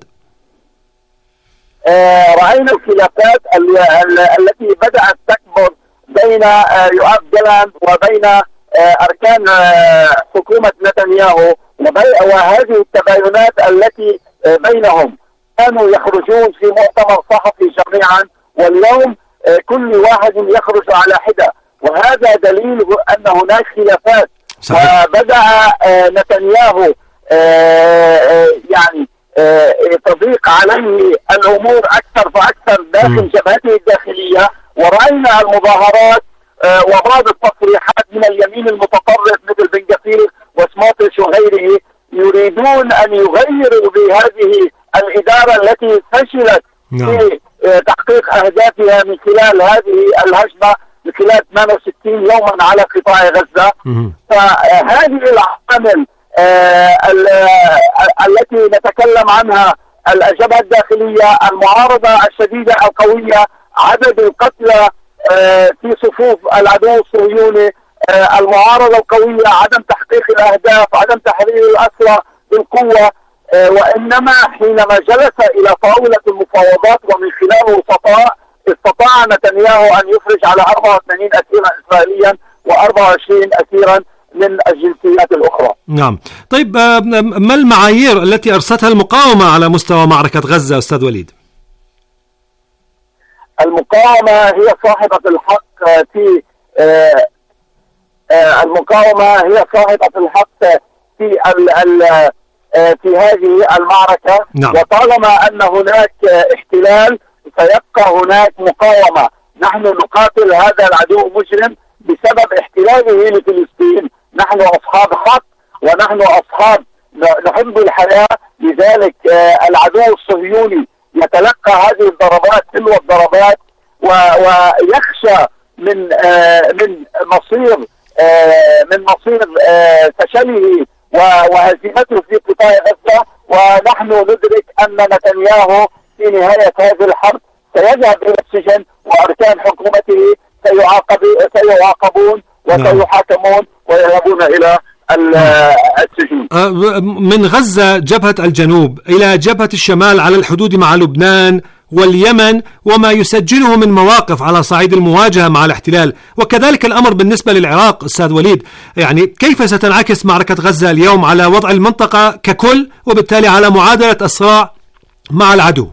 آه رأينا الخلافات التي بدأت تكبر بين آه يؤاب جالانت وبين آه أركان آه حكومة نتنياهو، وهذه التباينات التي آه بينهم كانوا يخرجون في مؤتمر صحفي جميعا، واليوم آه كل واحد يخرج على حدة، وهذا دليل أن هناك خلافات. صحيح. وبدأ آه نتنياهو آه آه يعني تضيق عليه الأمور أكثر فأكثر داخل جبهته الداخلية. ورأينا المظاهرات وبعض التصريحات من اليمين المتطرف مثل بن جفير وسموتريتش وغيره يريدون أن يغيروا بهذه الإدارة التي فشلت في تحقيق أهدافها من خلال هذه الهجمة من خلال ثمانية وستين يوما على قطاع غزة. فهذه العوامل آه التي نتكلم عنها، الجبهة الداخلية، المعارضة الشديدة القوية، عدد القتلى آه في صفوف العدو الصهيوني، آه المعارضة القوية، عدم تحقيق الأهداف، عدم تحرير الأسرى بالقوة. آه وإنما حينما جلس إلى طاولة المفاوضات ومن خلال وسطاء استطاع نتنياهو أن يفرج على أربعة وثمانين أسيرا إسرائيليا وأربعة وعشرين أسيرا من الجنسيات الأخرى. نعم. طيب ما المعايير التي أرستها المقاومة على مستوى معركة غزة أستاذ وليد؟ المقاومة هي صاحبة الحق في المقاومة هي صاحبة الحق في ال في هذه المعركة. نعم. وطالما أن هناك احتلال سيبقى هناك مقاومة. نحن نقاتل هذا العدو المجرم بسبب احتلاله لفلسطين. نحن أصحاب حق ونحن أصحاب نحب الحياة. لذلك العدو الصهيوني يتلقى هذه الضربات تلو الضربات ويخشى من من مصير من مصير فشله وهزيمته في قطاع غزة. ونحن ندرك أن نتنياهو في نهاية هذه الحرب سيذهب إلى السجن وأركان حكومته سيعاقب سيعاقبون وسيحاكمون ويذهبون إلى السجون. من غزة جبهة الجنوب إلى جبهة الشمال على الحدود مع لبنان واليمن وما يسجله من مواقف على صعيد المواجهة مع الاحتلال، وكذلك الأمر بالنسبة للعراق أستاذ وليد. يعني كيف ستنعكس معركة غزة اليوم على وضع المنطقة ككل وبالتالي على معادلة الصراع مع العدو؟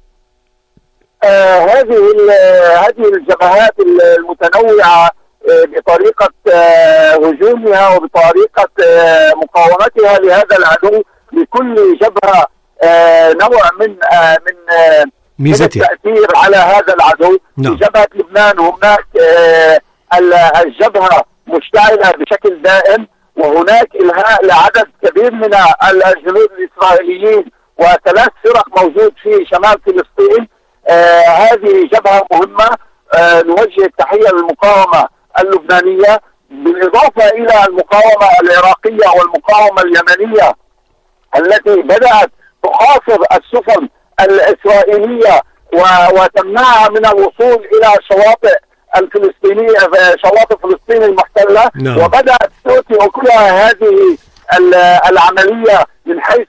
آه هذه هذه الجبهات المتنوعة آه بطريقة آه هجومها وبطريقة آه مقاومتها لهذا العدو، لكل جبهة آه نوع من آه من آه من التأثير على هذا العدو. نعم. في جبهة لبنان هناك آه الجبهة مشتعلة بشكل دائم، وهناك إلهاء لعدد كبير من الجنود الإسرائيليين وثلاث فرق موجود في شمال فلسطين. آه هذه جبهة مهمة. آه نوجه التحية للمقاومة اللبنانية بالإضافة إلى المقاومة العراقية والمقاومة اليمنية التي بدأت تحاصر السفن الإسرائيلية وتمنعها من الوصول إلى شواطئ الفلسطينية شواطئ فلسطين المحتلة. نعم. وبدأت تؤتي أكلها هذه العملية من حيث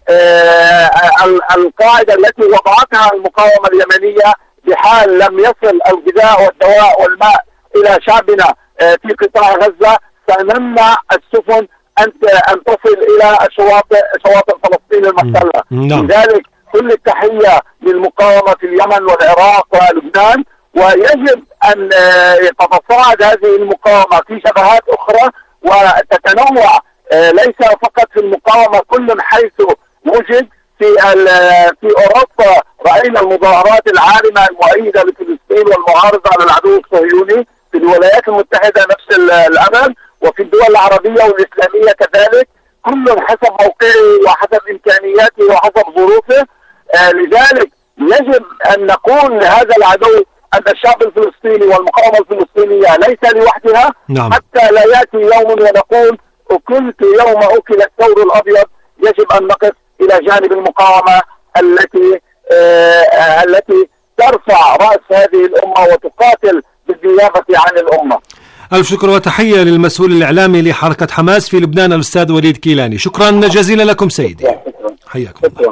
القاعدة التي وضعتها المقاومة اليمنية بحال لم يصل الغذاء والدواء والماء إلى شعبنا في قطاع غزة، سنمنع السفن أن أن تصل إلى شواطئ شواطئ فلسطين المحتلة. لذلك كل التحية للمقاومة في اليمن والعراق ولبنان، ويجب أن تتصاعد هذه المقاومة في شبهات أخرى وتتنوع، ليس فقط في المقاومة كل حيث وجد. في في أوروبا رأينا المظاهرات العارمة المؤيدة لفلسطين والمعارضة على العدو الصهيوني، في الولايات المتحدة نفس الأمر، وفي الدول العربية والإسلامية كذلك، كل حسب موقعه وحسب إمكانياته وحسب ظروفه. آه لذلك يجب أن نقول لهذا العدو أن الشعب الفلسطيني والمقاومة الفلسطينية ليس لوحدها. نعم. حتى لا يأتي يوم ونقول أكلت يوم أكل الثور الأبيض. يجب أن نقف إلى جانب المقاومة التي آه التي ترفع رأس هذه الأمة وتقاتل بالنيابة عن الأمة. ألف شكر وتحية للمسؤول الإعلامي لحركة حماس في لبنان الأستاذ وليد كيلاني. شكرا جزيلا لكم سيدي. حياكم الله.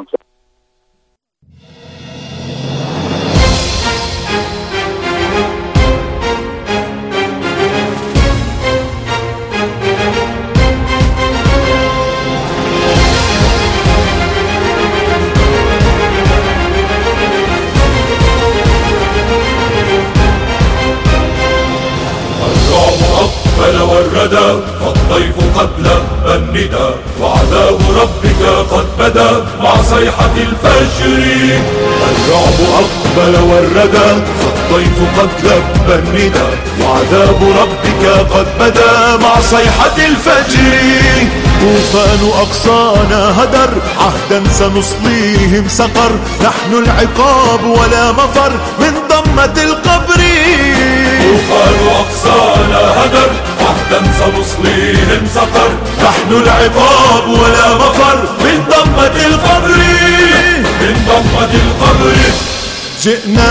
والردى فالضيف قد لبى الندى وعذاب ربك قد بدا مع صيحة الفجر. الرعب أقبل والردى فالضيف قد لبى الندى وعذاب ربك قد بدا مع صيحة الفجر. طوفان أقصانا هدر عهدا سنصليهم سقر، نحن العقاب ولا مفر من ضمة القبر. طوفان أقصانا هدر عهدا سنصليهم سقر، نحن العقاب ولا مفر من ضمة القبر. من ضمة القبر جئنا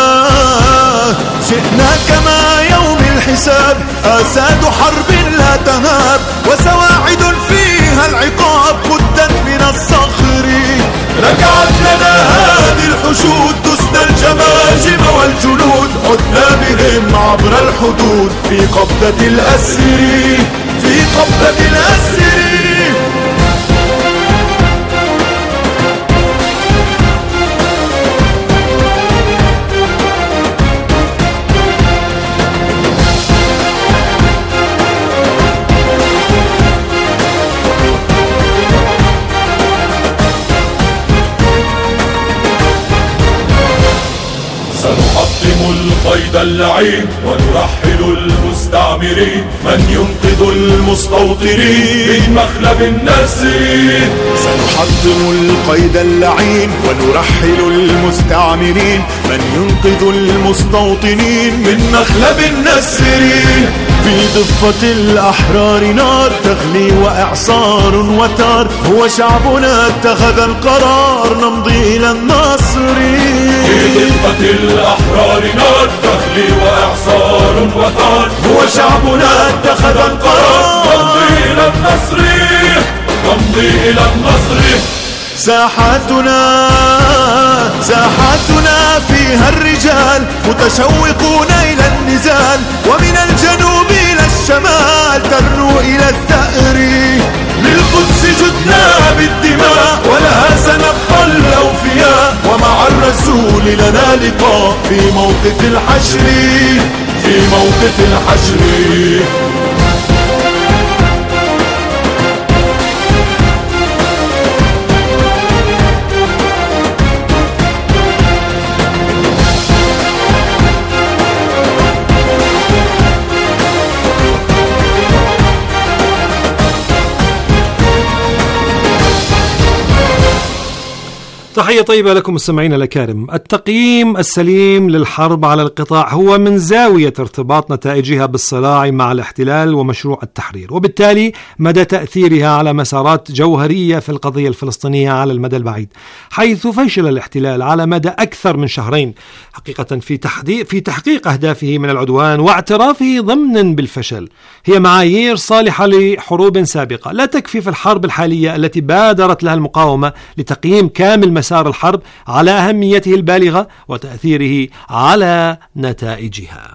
جئنا كما يوم الحساب، آساد حرب لا تهاب وسواعد فيها العقاب قدت من الصخر. ركعت لنا هذه الحشود دسنا الجماجم والجنود، عدنا بهم عبر الحدود في قبضة الأسر. في قبضة الأسر القيد اللعين ونرحل المستعمرين، من ينقذ المستوطنين من مخلب النسر. سنحطم القيد اللعين ونرحل المستعمرين، من ينقذ المستوطنين من مخلب النسر. في ضفة الأحرار نار تغلي وإعصار وثار، هو شعبنا اتخذ القرار نمضي إلى النصر. في ضفة الأحرار نار تغلي وإعصار وثار، هو شعبنا اتخذ القرار نمضي إلى النصر. نمضي إلى النصر. ساحاتنا ساحاتنا فيها الرجال متشوقون إلى النزال، ومن الجنوب إلى الشمال ترنو إلى الثأر. للقدس جدنا بالدماء ولها سنبقى الأوفياء، ومع الرسول لنا لقاء في موقف الحشر. في موقف الحشر. تحية طيبة لكم مستمعينا الأكارم. التقييم السليم للحرب على القطاع هو من زاوية ارتباط نتائجها بالصراع مع الاحتلال ومشروع التحرير، وبالتالي مدى تأثيرها على مسارات جوهرية في القضية الفلسطينية على المدى البعيد، حيث فشل الاحتلال على مدى أكثر من شهرين حقيقة في تحقيق في تحقيق أهدافه من العدوان واعترافه ضمنا بالفشل. هي معايير صالحة لحروب سابقة لا تكفي في الحرب الحالية التي بادرت لها المقاومة لتقييم كامل مسار الحرب على أهميته البالغة وتأثيره على نتائجها.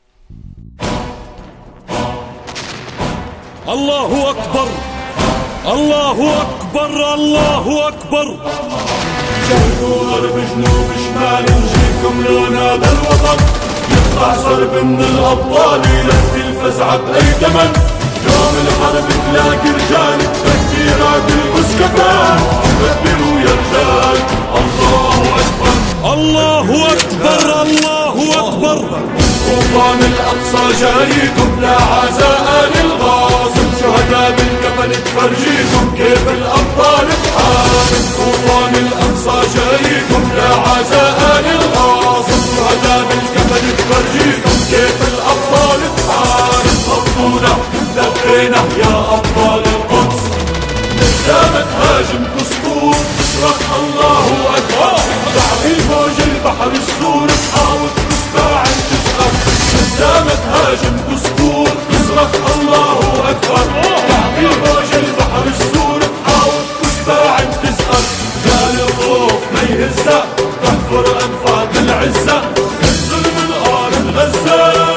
الله أكبر الله أكبر الله أكبر. شرق وغرب جنوب شمال نجيكم لون هذا الوطن، يطلع صرب من الأبطال يلفي الفزعة بأي ثمن. يوم الحرب تلاقي رجال تكبيرات المسكفات، كبروا يا رجال الله أكبر الله أكبر الله أكبر. طوفان الأقصى جايكم لا عزاء للغاصب، شهداء بالكفن تفرجيكم كيف الأبطال تحارب. طوفان الأقصى جايكم لا عزاء للغاصب، شهداء بالكفن تفرجيكم كيف الأبطال تحارب. خطونا لبينا يا أبطال القدس، لما تهاجم كسكور تصرخ الله أكبر. تعبي موج البحر السور تحاول تسبع تسقط، لما تهاجم كسكور تصرخ الله أكبر. تعبي موج البحر السور تحاول تسبع تسقط. جال الروح ما يهزأ تحفر أنفاق العزة، تنزل من أرض غزة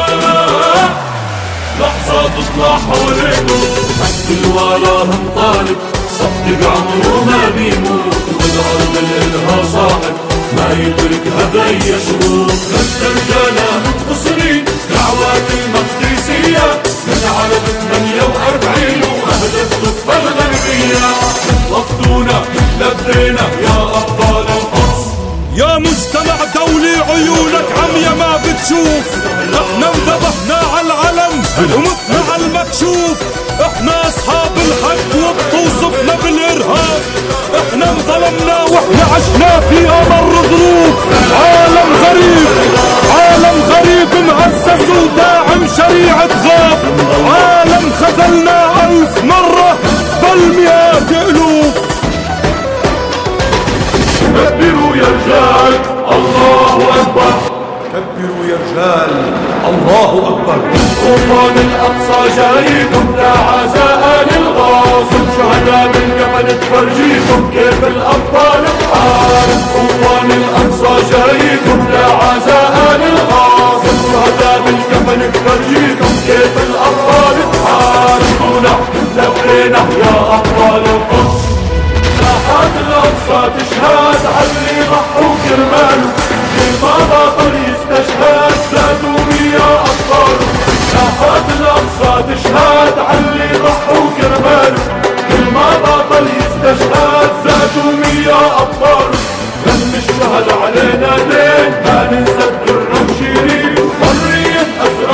لحظة تطلع حوالينه. حتى وراهم طالب صدق عمره ما بيموت، والأرض الإلها صاحب ما يتركها بأي شروط. غزة رجالها منتصرين دعوات المقدسية من عرب ثمانية وأربعين وأهدت الضفة الغربية. وقتونا لبينا يا أبطال القدس. يا مجتمع دولي عيونك عمية ما بتشوف، احنا انذبحنا على العلم ومتنا على المكشوف. احنا اصحاب الحق وبتوصفنا بالارهاب، احنا انظلمنا واحنا عشنا في امر ظروف. عالم غريب عالم غريب مؤسس وداعم شريعة غاب، عالم خذلنا الف مرة بل مئات الوف. كبروا يا رجال الله أكبر، كبروا يا رجال الله أكبر. طوفان الأقصى جايكم لا عزاء للغاصب، شهداء بالكفن تفرجيكم كيف الأبطال تحارب. طوفان الأقصى جايكم لا عزاء للغاصب، شهداء بالكفن تفرجيكم كيف الأبطال تحارب. لبينا يا أبطال القدس، ساحات الأقصى تشهد علي ضحوا كرماله، كل ما بطل يستشهد زادوا يا أبطال. ساحات الأقصى تشهد علي ضحوا كرماله، كل ما بطل يستشهد زادوا يا أبطال. دم الشهداء علينا دين ما ننسى الدر وشيرين، حرية أسرى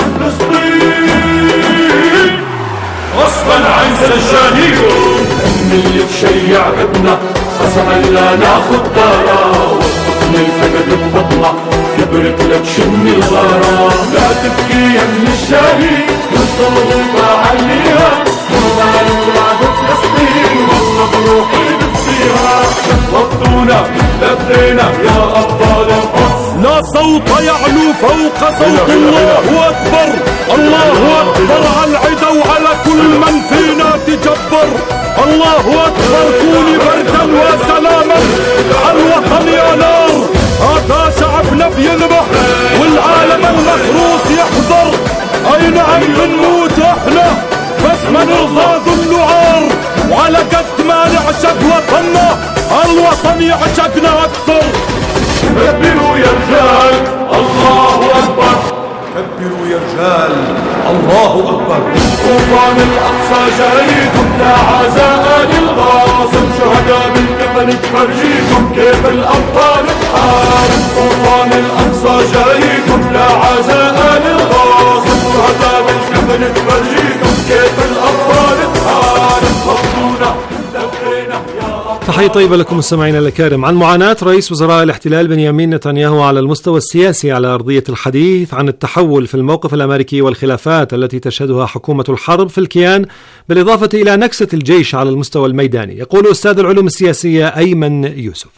فلسطين غصبا عن سجانيهم. أم اللي تشيع ابنه قسما لا ناخد دارا، والطفل الفقد ببطنه كبرت لك شم الغرام. لا تبكي يا من الشهيد والضربة عليها، وما يولاد فلسطين والله بروحي بفيها. وقتونا لبينا يا أبطال القدس، لا صوت يعلو فوق صوت الله أكبر. الله أكبر على العدا وعلى كل من فينا تجبر. الله أكبر كوني بردا وسلاما على الوطن يا نار. هذا شعبنا بيذبح والعالم المخروص يحضر. أي نعم بنموت احنا بس ما نرضى ذل عار، وعلى قد ما نعشق وطننا الوطن يعشقنا أكثر. كبروا يا رجال الله أكبر، كبروا يا رجال الله أكبر. طوفان الأقصى جايكم لا عزاء للغاصب، شهداء بالكفن تفرجيكم كيف الأبطال تحارب. طوفان الأقصى جايكم لا عزاء للغاصب، شهداء بالكفن تفرجيكم كيف الأبطال تحارب. وقتونا لبينا يا أبطال. تحية طيبة لكم مستمعينا الكرام. عن معاناة رئيس وزراء الاحتلال بنيامين نتنياهو على المستوى السياسي على أرضية الحديث عن التحول في الموقف الأمريكي والخلافات التي تشهدها حكومة الحرب في الكيان، بالإضافة إلى نكسة الجيش على المستوى الميداني، يقول أستاذ العلوم السياسية أيمن يوسف.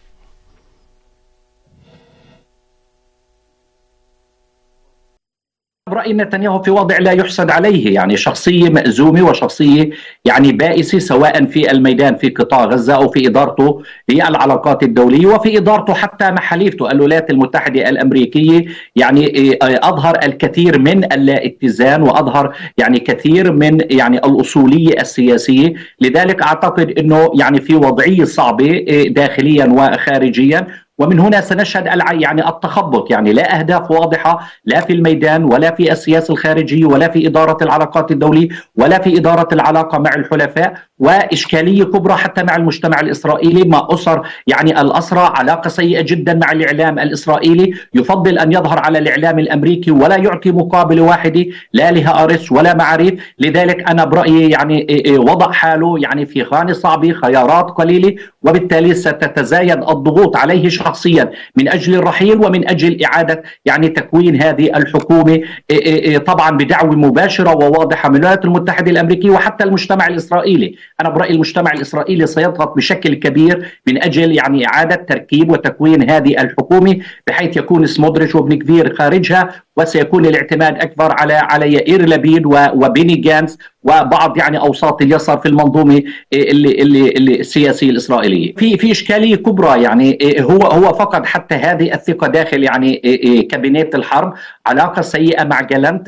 برأي نتنياهو في وضع لا يحسد عليه، يعني شخصية مأزومة وشخصية يعني بائسة، سواء في الميدان في قطاع غزة أو في إدارته للعلاقات الدولية وفي إدارته حتى مع حليفته الولايات المتحدة الأمريكية. يعني أظهر الكثير من الاتزان وأظهر يعني كثير من يعني الأصولية السياسية. لذلك أعتقد أنه يعني في وضعية صعبة داخليا وخارجيا، ومن هنا سنشهد يعني التخبط، يعني لا أهداف واضحة لا في الميدان ولا في السياسة الخارجية ولا في إدارة العلاقات الدولية ولا في إدارة العلاقة مع الحلفاء، وإشكالية كبرى حتى مع المجتمع الإسرائيلي مع أسر يعني الأسرى، علاقة سيئة جدا مع الإعلام الإسرائيلي، يفضل أن يظهر على الإعلام الأمريكي ولا يعطي مقابل واحدة لا لهارس ولا معاريف. لذلك أنا برأيي يعني وضع حاله يعني في خانة صعبة، خيارات قليلة، وبالتالي ستتزايد الضغوط عليه شخصيا من أجل الرحيل ومن أجل إعادة يعني تكوين هذه الحكومة، طبعا بدعوة مباشرة وواضحة من الولايات المتحدة الأمريكية وحتى المجتمع الإسرائيلي. أنا برأيي المجتمع الإسرائيلي سيضغط بشكل كبير من أجل يعني إعادة تركيب وتكوين هذه الحكومة، بحيث يكون سموتريتش وبن كفير خارجها، وسيكون الاعتماد أكبر على على يائير لبيد وبيني جانتس وبعض يعني أوساط اليسار في المنظومة اللي اللي اللي السياسية الإسرائيلية. في في إشكالية كبرى، يعني هو هو فقد حتى هذه الثقة داخل يعني كابينت الحرب، علاقة سيئة مع جالنت،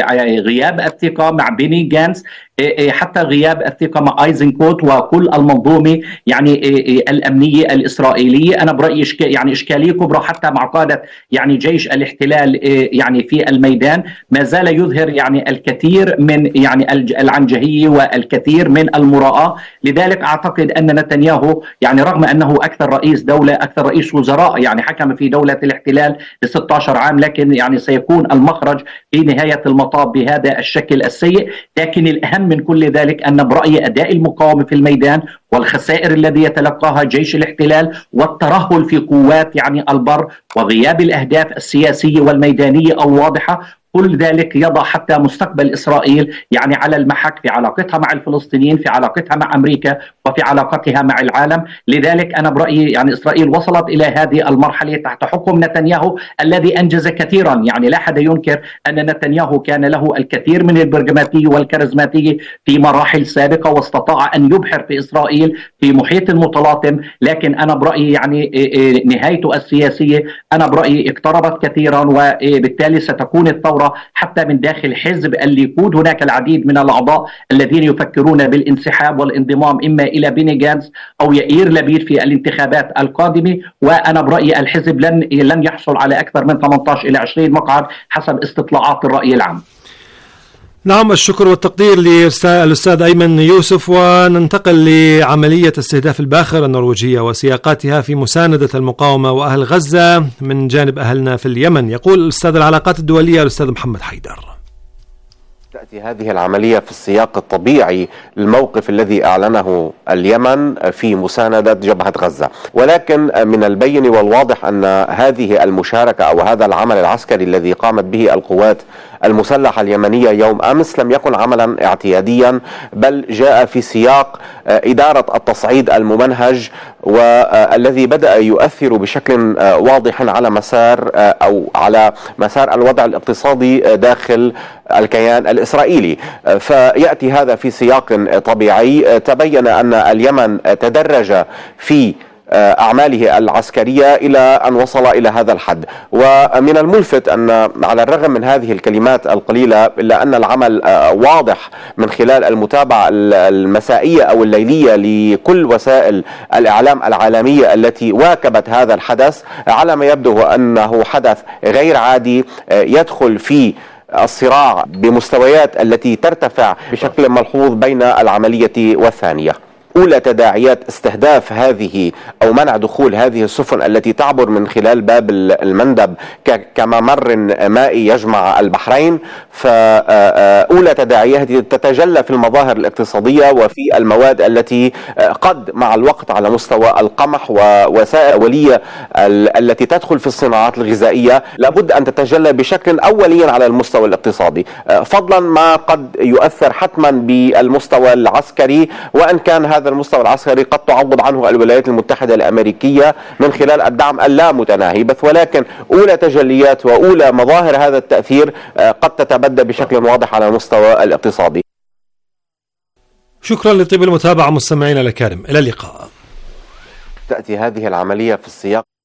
غياب الثقة مع بيني جانتس، حتى غياب الثقة مع ايزنكوت وكل المنظومة يعني الأمنية الإسرائيلية. أنا برأيي يعني إشكالية كبرى حتى مع قادة يعني جيش الاحتلال يعني في الميدان، ما زال يظهر يعني الكثير من يعني العنجهية والكثير من المراءة. لذلك أعتقد أن نتنياهو يعني رغم أنه أكثر رئيس دولة أكثر رئيس وزراء يعني حكم في دولة الاحتلال ل ستة عشر عام، لكن يعني سيكون المخرج في نهاية المطاف بهذا الشكل السيء. لكن الأهم من كل ذلك أن برأي أداء المقاومة في الميدان والخسائر الذي يتلقاها جيش الاحتلال والترهل في قوات يعني البر وغياب الأهداف السياسية والميدانية الواضحة، كل ذلك يضع حتى مستقبل إسرائيل يعني على المحك في علاقتها مع الفلسطينيين، في علاقتها مع أمريكا، وفي علاقتها مع العالم. لذلك أنا برأيي يعني إسرائيل وصلت إلى هذه المرحلة تحت حكم نتنياهو الذي أنجز كثيرا. يعني لا أحد ينكر أن نتنياهو كان له الكثير من البرغماتية والكاريزماتية في مراحل سابقة، واستطاع أن يبحر في إسرائيل في محيط متلاطم. لكن أنا برأيي يعني نهايته السياسية أنا برأيي اقتربت كثيرا، وبالتالي ستكون الثورة حتى من داخل حزب الليكود. هناك العديد من الأعضاء الذين يفكرون بالانسحاب والانضمام إما إلى بيني جانتس أو يائير لبيد في الانتخابات القادمة، وأنا برأيي الحزب لن لن يحصل على أكثر من ثمانية عشر إلى عشرين مقعد حسب استطلاعات الرأي العام. نعم، الشكر والتقدير للأستاذ أيمن يوسف. وننتقل لعملية استهداف الباخرة النرويجية وسياقاتها في مساندة المقاومة وأهل غزة من جانب أهلنا في اليمن. يقول الأستاذ العلاقات الدولية الأستاذ محمد حيدر: تأتي هذه العملية في السياق الطبيعي للموقف الذي أعلنه اليمن في مساندة جبهة غزة، ولكن من البين والواضح أن هذه المشاركة أو هذا العمل العسكري الذي قامت به القوات المسلحة اليمنية يوم أمس لم يكن عملا اعتياديا، بل جاء في سياق إدارة التصعيد الممنهج والذي بدأ يؤثر بشكل واضح على مسار أو على مسار الوضع الاقتصادي داخل الكيان الإسرائيلي. فيأتي هذا في سياق طبيعي. تبين أن اليمن تدرج في أعماله العسكرية إلى أن وصل إلى هذا الحد. ومن الملفت أن على الرغم من هذه الكلمات القليلة إلا أن العمل واضح من خلال المتابعة المسائية أو الليلية لكل وسائل الإعلام العالمية التي واكبت هذا الحدث، على ما يبدو أنه حدث غير عادي يدخل في الصراع بمستويات التي ترتفع بشكل ملحوظ بين العملية والثانية. أولى تداعيات استهداف هذه أو منع دخول هذه السفن التي تعبر من خلال باب المندب كممر مائي يجمع البحرين، فأولى تداعياتها تتجلى في المظاهر الاقتصادية وفي المواد التي قد مع الوقت على مستوى القمح ووسائل الأولية التي تدخل في الصناعات الغذائية لابد أن تتجلى بشكل أوليا على المستوى الاقتصادي، فضلا ما قد يؤثر حتما بالمستوى العسكري، وأن كان هذا المستوى العسكري قد تعوض عنه الولايات المتحدة الأمريكية من خلال الدعم اللامتناهي، بس ولكن أولى تجليات وأولى مظاهر هذا التأثير قد تتبدى بشكل واضح على المستوى الاقتصادي. شكرا لطيب المتابعة مستمعينا الكرام، إلى اللقاء. تأتي هذه العملية في السياق